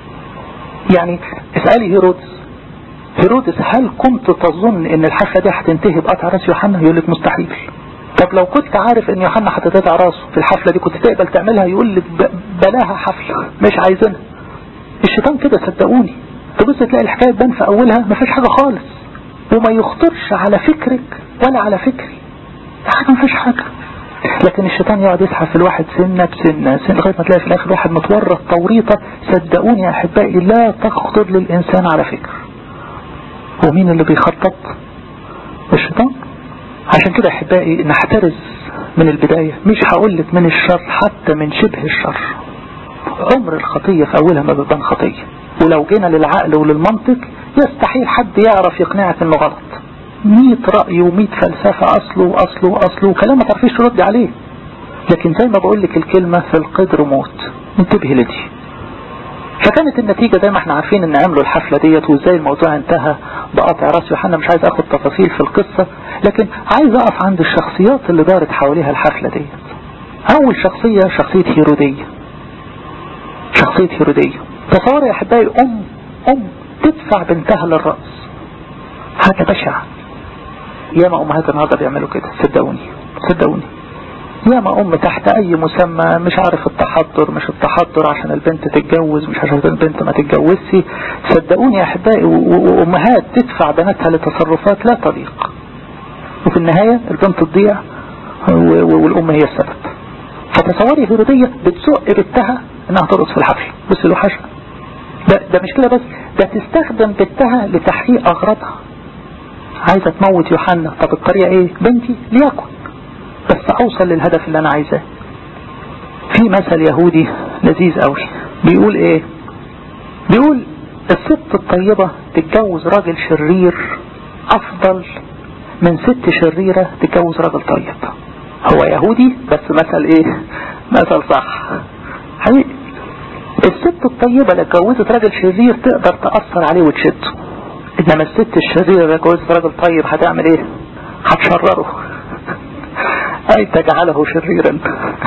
يعني اسألي هيرودس هيرودس هل كنت تظن ان الحفلة دي هتنتهي بقطع راس يوحنا؟ يقول لك مستحيل. طب لو كنت عارف ان يوحنا هتتقطع راسه في الحفلة دي كنت تقبل تعملها؟ يقول لك بلاها حفلة مش عايزينها. الشيطان كده صدقوني، تبص تلاقي الحكاية تبان في اولها ما فيش حاجة خالص، وما يخطرش على فكرك ولا على فكري حاجة، ما فيش حاجة. لكن الشيطان يقعد يسحب في الواحد سنة بسنة سنة لغاية ما تلاقي في الاخر واحد متورط توريطة. صدقوني يا احبائي لا تخطر للانسان على فكر. ومين اللي بيخطط؟ الشيطان. عشان كده احبائي نحترز من البداية، مش هقولك من الشر، حتى من شبه الشر. عمر الخطية في اولها ما بتبان خطية، ولو جينا للعقل وللمنطق يستحيل حد يعرف يقنعك انه غلط. مية رأي ومية فلسفة اصله واصله واصله وكلام ما تعرفيش ترد عليه. لكن زي ما بقولك الكلمة في القدر موت. انتبه لدي. فكانت النتيجة زي ما احنا عارفين ان عملوا الحفلة ديت، وازاي الموضوع انتهى بقطع راس يوحنا. مش عايز اخد تفاصيل في القصة، لكن عايز اقف عند الشخصيات اللي دارت حواليها الحفلة ديت. اول شخصية شخصية هيرودية. شخصية هيرودية تصور يا احبائي ام ام تدفع بنتها للرأس. حاجة بشعة. ياما امهات النهارده بيعملوا كده، صدقوني صدقوني. ياما ام تحت اي مسمى، مش عارف التحضر مش التحضر عشان البنت تتجوز، مش عشان البنت ما تتجوزش. صدقوني يا احبائي، وامهات تدفع بناتها لتصرفات لا تليق، وفي النهاية البنت تضيع والام هي السبب. فتصوري هيرودية بتسوق بنتها انها ترقص في الحفل. بص له حاجة ده, ده مش كده بس، ده تستخدم بنتها لتحقيق اغراضها. عايزة تموت يوحنا. طب الطريقة ايه؟ بنتي ليكن، بس اوصل للهدف اللي انا عايزاه. في مثل يهودي لذيذ قوي بيقول ايه؟ بيقول الست الطيبة تتجوز راجل شرير افضل من ست شريرة تتجوز راجل طيب. هو يهودي بس مثل ايه؟ مثل صح حقيقي. الست الطيبة لو اتجوزت راجل شرير تقدر تأثر عليه وتشده، انما الست الشريرة لو اتجوزت راجل طيب هتعمل ايه؟ هتشرره. اي تجعله شريرا.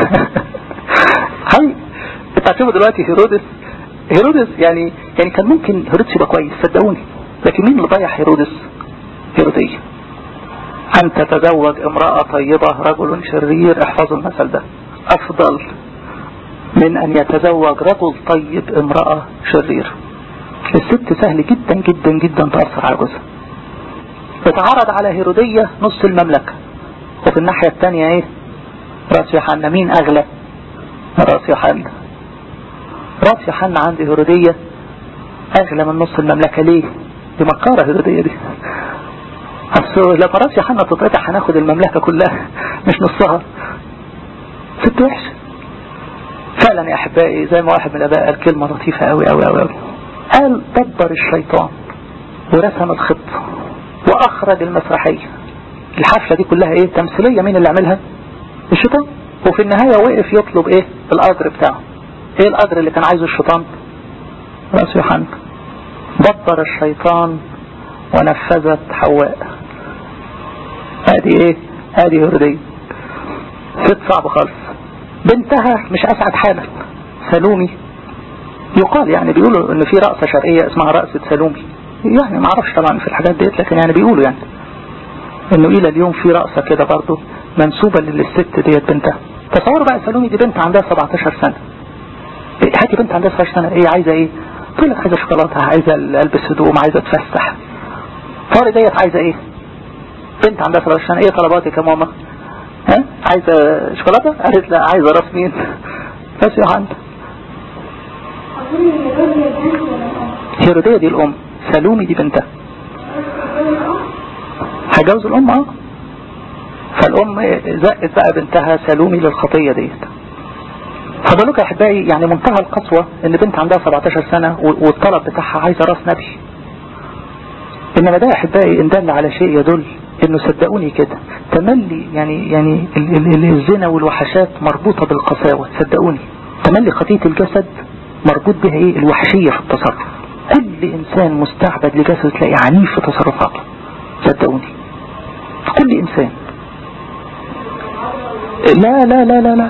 هاي انت هتشوفوا دلوقتي هيرودس. هيرودس يعني يعني كان ممكن هيرودس يبقى كويس صدقوني، لكن مين اللي ضيع هيرودس؟ هيرودية. ان تتزوج امرأة طيبة رجل شرير، احفظوا المثل ده، افضل من ان يتزوج رجل طيب امرأة شرير. الست سهل جدا جدا جدا تأثر على جوزها. اتعرض على هيرودية نص المملكة، وفي الناحية الثانية ايه؟ راس يوحنا. مين اغلى؟ راس يوحنا. راس يوحنا عند هيرودية اغلى من نص المملكة. ليه؟ دي مكارة هيرودية دي. اصل لما راس يوحنا تتقطع هناخد المملكة كلها مش نصها. ست وحش فعلا يا احبائي. زي ما واحد من الاباء قال كلمة لطيفة قوي قوي قوي قوي. قال دبر الشيطان ورسم الخطة واخرج المسرحية. الحفلة دي كلها ايه؟ تمثيلية. مين اللي عملها؟ الشيطان. وفي النهاية وقف يطلب ايه؟ الأجر بتاعه. ايه الأجر اللي كان عايزه الشيطان؟ رأس يوحنا. دبر الشيطان ونفذت حواء. ادي ايه؟ ادي هيرودية. ست صعب خالص. بنتها مش اسعد حالا، سالومي. يقال يعني بيقولوا ان في رقصة شرقية اسمها رقصة سالومي، يعني ما اعرفش طبعا في الحاجات ديت، لكن يعني بيقولوا يعني انه الى اليوم في رقصة كده برضو منسوبة للست ديت بنتها. تصوروا بقى سالومي دي بنت عندها سبعتاشر سنة. هاتي بنت عندها سبعتاشر سنة ايه عايزة ايه؟ تقول لك عايزة شوكولاتة، عايزة البس هدوم، عايزة اتفسح. طاري ديت عايزة ايه؟ بنت عندها سبعتاشر سنة، ايه طلباتك يا ماما؟ ها؟ عايزة شوكولاتة؟ قالت لا عايزة راس مين؟ بس يا حد. هيرودية دي الام، سالومي دي بنتها. هجوز الام اه. فالام زقت بقى بنتها سالومي للخطية ديت. فبالك يا احبائي يعني منتهى القسوة ان بنت عندها سبعتاشر سنة والطلب بتاعها عايزة راس نبي. انما ده يا احبائي ان دل على شيء يدل انه صدقوني كده تملي يعني يعني ال ال الزنا والوحشات مربوطة بالقساوة. صدقوني تملي خطية الجسد مربوط بها ايه؟ الوحشية في التصرف. كل انسان مستعبد لجسد تلاقي عنيف في تصرفاته. صدقوني كل انسان. لا لا لا لا لا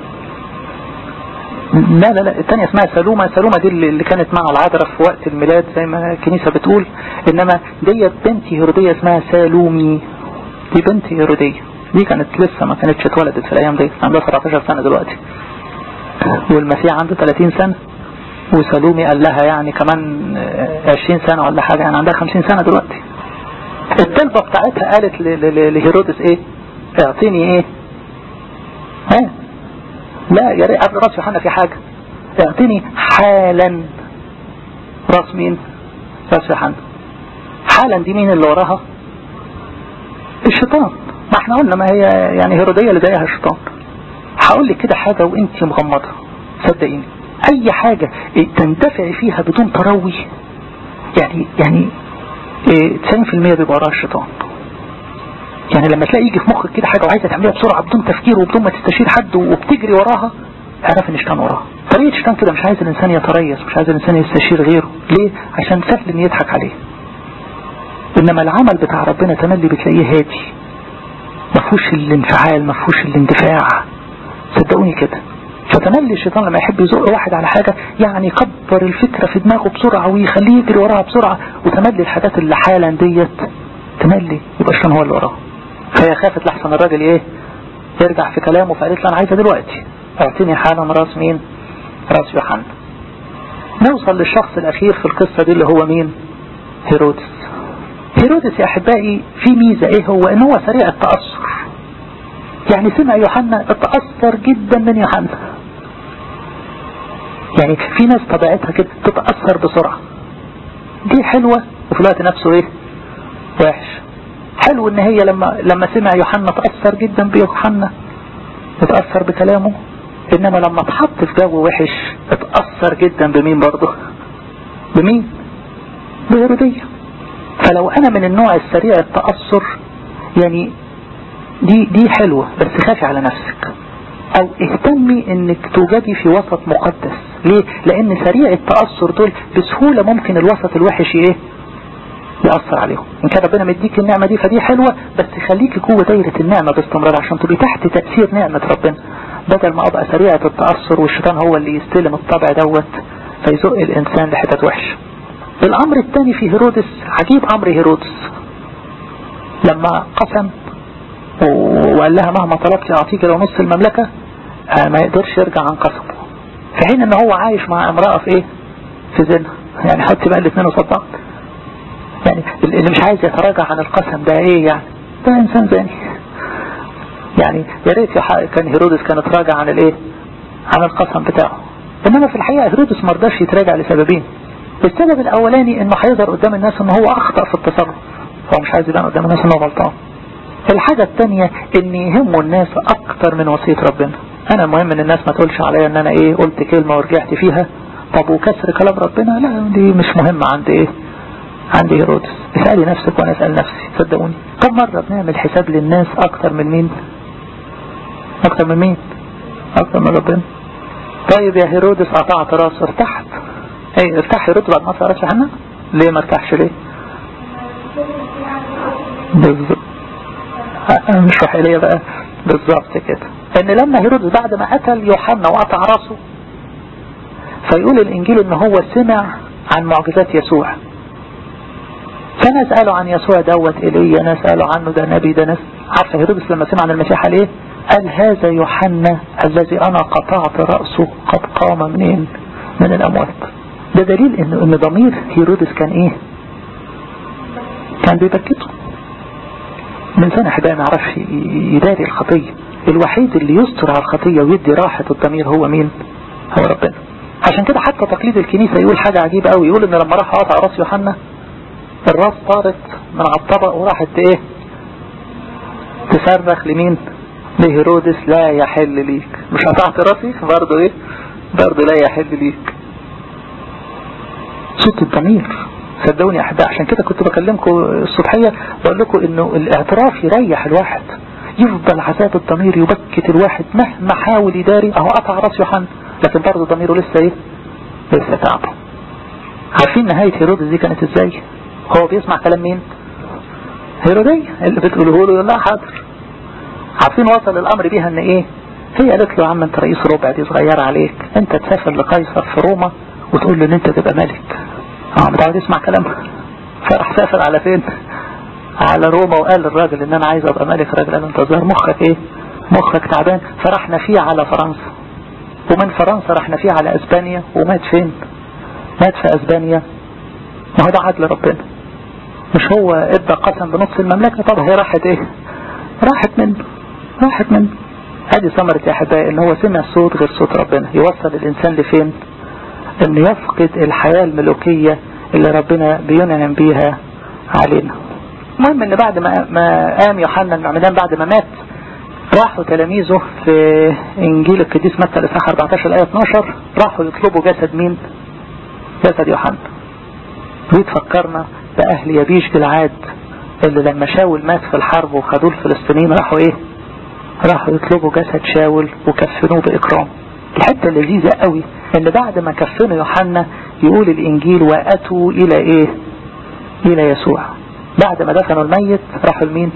لا لا لا الثانية اسمها سالومة. سالومة دي اللي كانت مع العذراء في وقت الميلاد زي ما الكنيسة بتقول. انما دي بنتي هيرودية اسمها سالومي. دي بنتي هيرودية دي كانت لسه ما كانتش اتولدت في الايام دي، عندها سبعتاشر سنة دلوقتي، والمسيح عنده ثلاثين سنة، وسالومي قال لها يعني كمان عشرين سنة ولا حاجة، يعني عندها خمسين سنة دلوقتي. الطلبة بتاعتها قالت لهيرودس ايه؟ اعطيني ايه؟ ها؟ لا يا ريت قبل راس يوحنا في حاجة، اعطيني حالا راس مين؟ راس يوحنا. حالا دي مين اللي وراها؟ الشيطان. ما احنا قلنا ما هي يعني هيرودية اللي زيها الشيطان. هقول لك كده حاجة وانت مغمضة صدقيني، اي حاجة تندفع فيها بدون تروي يعني يعني تسعين في المية بيبقى وراها الشيطان. يعني لما تلاقي يجي في مخك كده حاجة وعايزة تعملها بسرعة بدون تفكير وبدون ما تستشير حد وبتجري وراها، اعرف ان الشيطان وراها. طريقة الشيطان كده مش عايز الانسان يتريث، مش عايز الانسان يستشير غيره. ليه؟ عشان سهل ان يضحك عليه. انما العمل بتاع ربنا تملي بتلاقيه هادي، مفهوش الانفعال، مفهوش الاندفاع. صدقوني كده. فتملي الشيطان لما يحب يزق واحد على حاجة يعني يكبر الفكرة في دماغه بسرعة ويخليه يجري وراها بسرعة، وتملي الحاجات اللي حالا ديت تملي يبقى الشيطان هو اللي وراها. فهي خافت لحسن الراجل ايه يرجع في كلامه، فقالت له انا عايزة دلوقتي اعطيني حالا راس مين؟ راس يوحنا. نوصل للشخص الاخير في القصة دي اللي هو مين؟ هيرودس. هيرودس يا احبائي في ميزة ايه؟ هو ان هو سريع التأثر. يعني سمع يوحنا اتأثر جدا من يوحنا. يعني في ناس طبيعتها كده تتأثر بسرعة، دي حلوة وفي الوقت نفسه ايه؟ وحش. حلو ان هي لما لما سمع يوحنا تأثر جدا بيوحنا، اتأثر بكلامه. انما لما اتحط في جو وحش اتأثر جدا بمين برضه؟ بمين؟ بهيرودية. فلو انا من النوع السريع التأثر يعني دي دي حلوة، بس خافي على نفسك او اهتمي انك توجدي في وسط مقدس. ليه؟ لان سريع التأثر دول بسهولة ممكن الوسط الوحش ايه يأثر عليهم. ان كان ربنا مديك النعمة دي فدي حلوة، بس خليكي جوه دايرة النعمة باستمرار عشان تبقي تحت تأثير نعمة ربنا، بدل ما ابقى سريعة التأثر والشيطان هو اللي يستلم الطبع دوت فيزق الانسان لحتت وحش. الامر الثاني في هيرودس عجيب. امر هيرودس لما قسم وقال لها مهما طلبت اعطيك لو نص المملكة، ما يقدرش يرجع عن قسمه، في حين ان هو عايش مع امرأة في ايه؟ في زنا. يعني حط بقى الاثنين قصاد بعض. يعني اللي مش عايز يتراجع عن القسم ده ايه يعني؟ ده انسان زاني. يعني يا ريت كان هيرودس كان اتراجع عن الايه؟ عن القسم بتاعه. انما في الحقيقة هيرودس ما رضاش يتراجع لسببين. السبب الاولاني انه هيظهر قدام الناس ان هو اخطأ في التصرف، هو مش عايز يبان قدام الناس انه غلطان. الحاجة الثانية ان يهموا الناس اكتر من وصية ربنا. انا المهم ان الناس ما تقولش عليا ان انا ايه قلت كلمة ورجعت فيها، طب وكسر كلام ربنا لا دي مش مهمة عند ايه؟ عند هيرودس. اسألي نفسك وانا اسأل نفسي صدقوني. طب مرة بنعمل حساب للناس اكتر من مين؟ اكتر من مين؟ اكتر من ربنا. طيب يا هيرودس قطعت راس ارتحت. ايه ارتاح هيرودس بعد ما قطع راس يوحنا؟ ليه ما ارتاحش ليه؟ بالظبط مش روح إليه بقى بالظبط كده، ان لما هيرودس بعد ما قتل يوحنا وقطع راسه، فيقول الانجيل ان هو سمع عن معجزات يسوع، فناس قالوا عن يسوع دوت إليه، ناس قالوا عنه ده نبي، ده ناس. عارفة هيرودس لما سمع عن المسيح قال ايه؟ قال هذا يوحنا الذي انا قطعت رأسه قد قام منين؟ من الاموات. ده دليل ان ان ضمير هيرودس كان ايه؟ كان بيبكته. من سنة حبايا ما يعرفش يداري الخطية. الوحيد اللي يستر على الخطية ويدي راحة الضمير هو مين؟ هو ربنا. عشان كده حتى تقليد الكنيسة يقول حاجة عجيبة قوي، يقول ان لما راح قطع راس يوحنا الراس طارت من على الطبق وراحت ايه؟ تصرخ لمين؟ لهيرودس لا يحل ليك. مش قطعت راسي برضه ايه؟ برضه لا يحل ليك. صوت الضمير صدقوني يا احبائي. عشان كده كنت بكلمكم الصبحية بقول لكم انه الاعتراف يريح الواحد. يفضل عذاب الضمير يبكت الواحد مهما حاول يداري، اهو قطع راس يوحنا لكن برضه ضميره لسه ايه؟ لسه تعبه. عارفين نهاية هيرودس دي كانت ازاي؟ هو بيسمع كلام مين؟ هيرودية اللي بتقوله له يقول لها حاضر. عارفين وصل الامر بيها ان ايه؟ هي قالت له يا عم انت رئيس ربع دي صغيرة عليك، انت تسافر لقيصر في روما وتقول له ان انت تبقى ملك. اه متعود يسمع كلامها. فراح سافر على فين؟ على روما، وقال للراجل ان انا عايز ابقى ملك. الراجل قال انت ظاهر مخك ايه؟ مخك تعبان. فراح نفيه على فرنسا، ومن فرنسا راح نفيه على اسبانيا، ومات فين؟ مات في اسبانيا. ما هو ده عدل ربنا. مش هو ادى قسم بنص المملكة؟ طب هي راحت ايه؟ راحت منه راحت منه. هذه ثمرة يا احبائي ان هو سمع صوت غير صوت ربنا يوصل الانسان لفين؟ انه يفقد الحياة الملوكية اللي ربنا بينعم بيها علينا. المهم ان بعد ما ما قام يوحنا المعمدان بعد ما مات، راحوا تلاميذه في انجيل القديس متى الاصحاح أربعتاشر الآية اتناشر راحوا يطلبوا جسد مين؟ جسد يوحنا. بيتفكرنا بأهل يبيش جلعاد اللي لما شاول مات في الحرب وخدوه الفلسطينيين راحوا ايه؟ راحوا يطلبوا جسد شاول وكفنوه بإكرام. الحتة اللذيذة قوي ان بعد ما كفنوا يوحنا يقول الانجيل واتوا الى ايه؟ الى يسوع. بعد ما دفنوا الميت راحوا لمين؟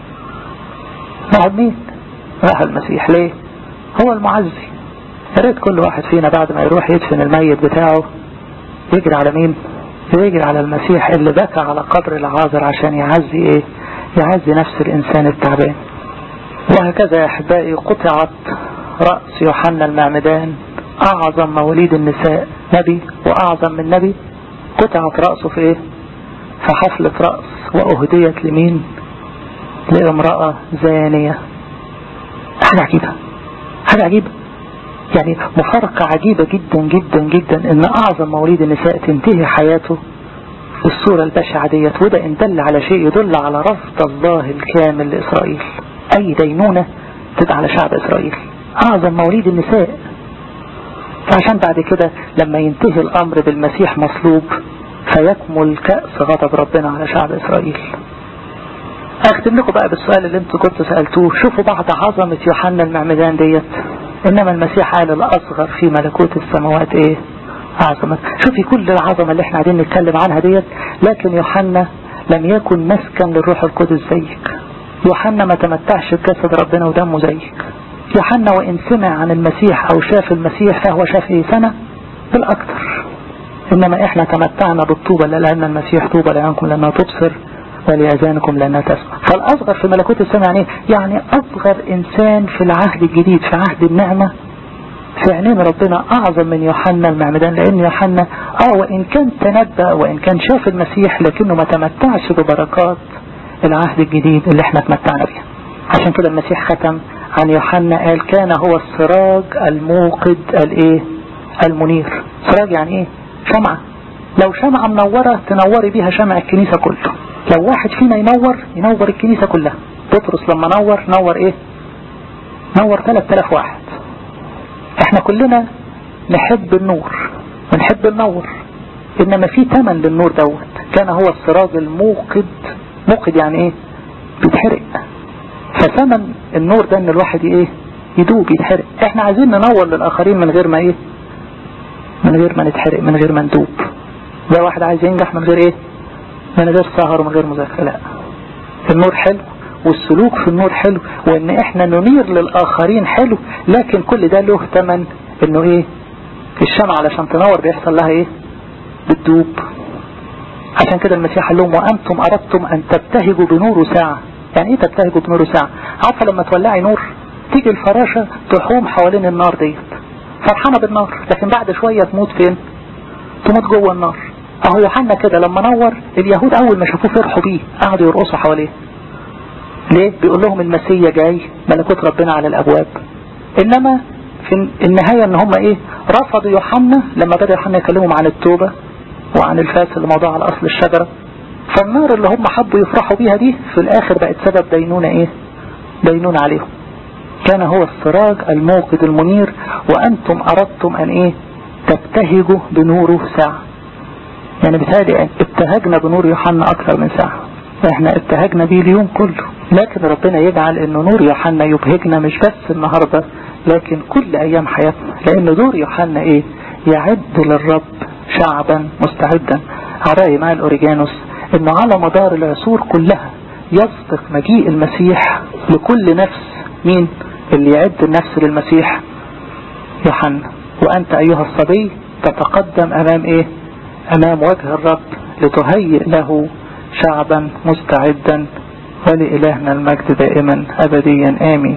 راحوا لمين؟ راحوا المسيح. ليه؟ هو المعزي. يا ريت كل واحد فينا بعد ما يروح يدفن الميت بتاعه يجري على مين؟ يجري على المسيح اللي بكى على قبر العازر عشان يعزي ايه؟ يعزي نفس الانسان التعبان. وهكذا يا احبائي قطعت رأس يوحنا المعمدان، اعظم مواليد النساء، نبي واعظم من نبي، قطعت رأسه في ايه؟ في حفلة رأس، واهديت لمين؟ لامرأة زانية. حاجة عجيبة حاجة عجيبة يعني مفارقة عجيبة جدا جدا جدا ان اعظم مواليد النساء تنتهي حياته بالصورة البشعة ديت. وده ان دل على شيء يدل على رفض الله الكامل لإسرائيل. اي دينونة تبقى على شعب إسرائيل، اعظم مواليد النساء. فعشان بعد كده لما ينتهي الامر بالمسيح مصلوب فيكمل كأس غضب ربنا على شعب إسرائيل. اختم لكم بقى بالسؤال اللي انتوا كنتوا سألتوه. شوفوا بعد عظمة يوحنا المعمدان ديت انما المسيح قال الاصغر في ملكوت السماوات ايه؟ عظمة. شوفي كل العظمة اللي احنا قاعدين نتكلم عنها ديت، لكن يوحنا لم يكن مسكن للروح القدس زيك. يوحنا ما تمتعش بجسد ربنا ودمه زيك. يوحنا وان سمع عن المسيح او شاف المسيح فهو شاف ايه؟ سنة بالاكثر. انما احنا تمتعنا بالطوبة لان المسيح طوبى لعنكم لانها تبصر ولأذانكم لأنها تسمع. فالأصغر في ملكوت السماء يعني يعني أصغر إنسان في العهد الجديد في عهد النعمة في عينين ربنا أعظم من يوحنا المعمدان. لأن يوحنا آه وإن كان تنبأ وإن كان شاف المسيح لكنه ما تمتعش ببركات العهد الجديد اللي احنا تمتعنا بيها. عشان كده المسيح ختم عن يوحنا قال كان هو السراج الموقد الايه؟ المنير. سراج يعني ايه؟ شمعة. لو شمعة منورة تنوري بيها شمع الكنيسة كله. لو واحد فينا ينور ينور الكنيسة كلها. بطرس لما نور نور ايه؟ نور ثلاثة آلاف واحد. احنا كلنا نحب النور ونحب النور، انما في ثمن للنور دوت. كان هو السراج الموقد. موقد يعني ايه؟ بيتحرق. فثمن النور ده ان الواحد ايه؟ يدوب يتحرق. احنا عايزين ننور للاخرين من غير ما ايه؟ من غير ما نتحرق، من غير ما ندوب. ده واحد عايز ينجح من غير ايه؟ من غير سهر ومن غير مذاكرة. لا، النور حلو والسلوك في النور حلو، وان احنا ننير للاخرين حلو، لكن كل ده له ثمن. انه ايه؟ الشمعة علشان تنور بيحصل لها ايه؟ بتدوب. عشان كده المسيح قال لهم وانتم اردتم ان تبتهجوا بنور ساعة. يعني ايه تبتهجوا بنور ساعة؟ عارفة لما تولعي نور تيجي الفراشة تحوم حوالين النار ديت فرحانة بالنار، لكن بعد شوية تموت فين؟ تموت جوه النار. اهو يوحنا كده لما نور اليهود اول ما شافوه فرحوا بيه، قعدوا يرقصوا حواليه. ليه؟ بيقول لهم المسيح جاي، ملكوت ربنا على الابواب. انما في النهاية ان هم ايه؟ رفضوا يوحنا لما بدأ يوحنا يكلمهم عن التوبة وعن الفاس اللي موضوع على اصل الشجرة. فالنار اللي هم حبوا يفرحوا بيها دي في الاخر بقت سبب دينونة ايه؟ دينونة عليهم. كان هو السراج الموقد المنير وانتم اردتم ان ايه؟ تبتهجوا بنوره ساعة. يعني بتهيألي ابتهجنا بنور يوحنا اكثر من ساعة، احنا ابتهجنا بيه اليوم كله. لكن ربنا يجعل انه نور يوحنا يبهجنا مش بس النهاردة لكن كل ايام حياتنا، لان نور يوحنا ايه؟ يعد للرب شعبا مستعدا. عرائي مع الاوريجانوس انه على مدار العصور كلها يصدق مجيء المسيح لكل نفس. مين اللي يعد النفس للمسيح؟ يوحنا. وانت ايها الصبي تتقدم امام ايه؟ امام وجه الرب لتهيئ له شعبا مستعدا. ولإلهنا المجد دائما أبديا آمين.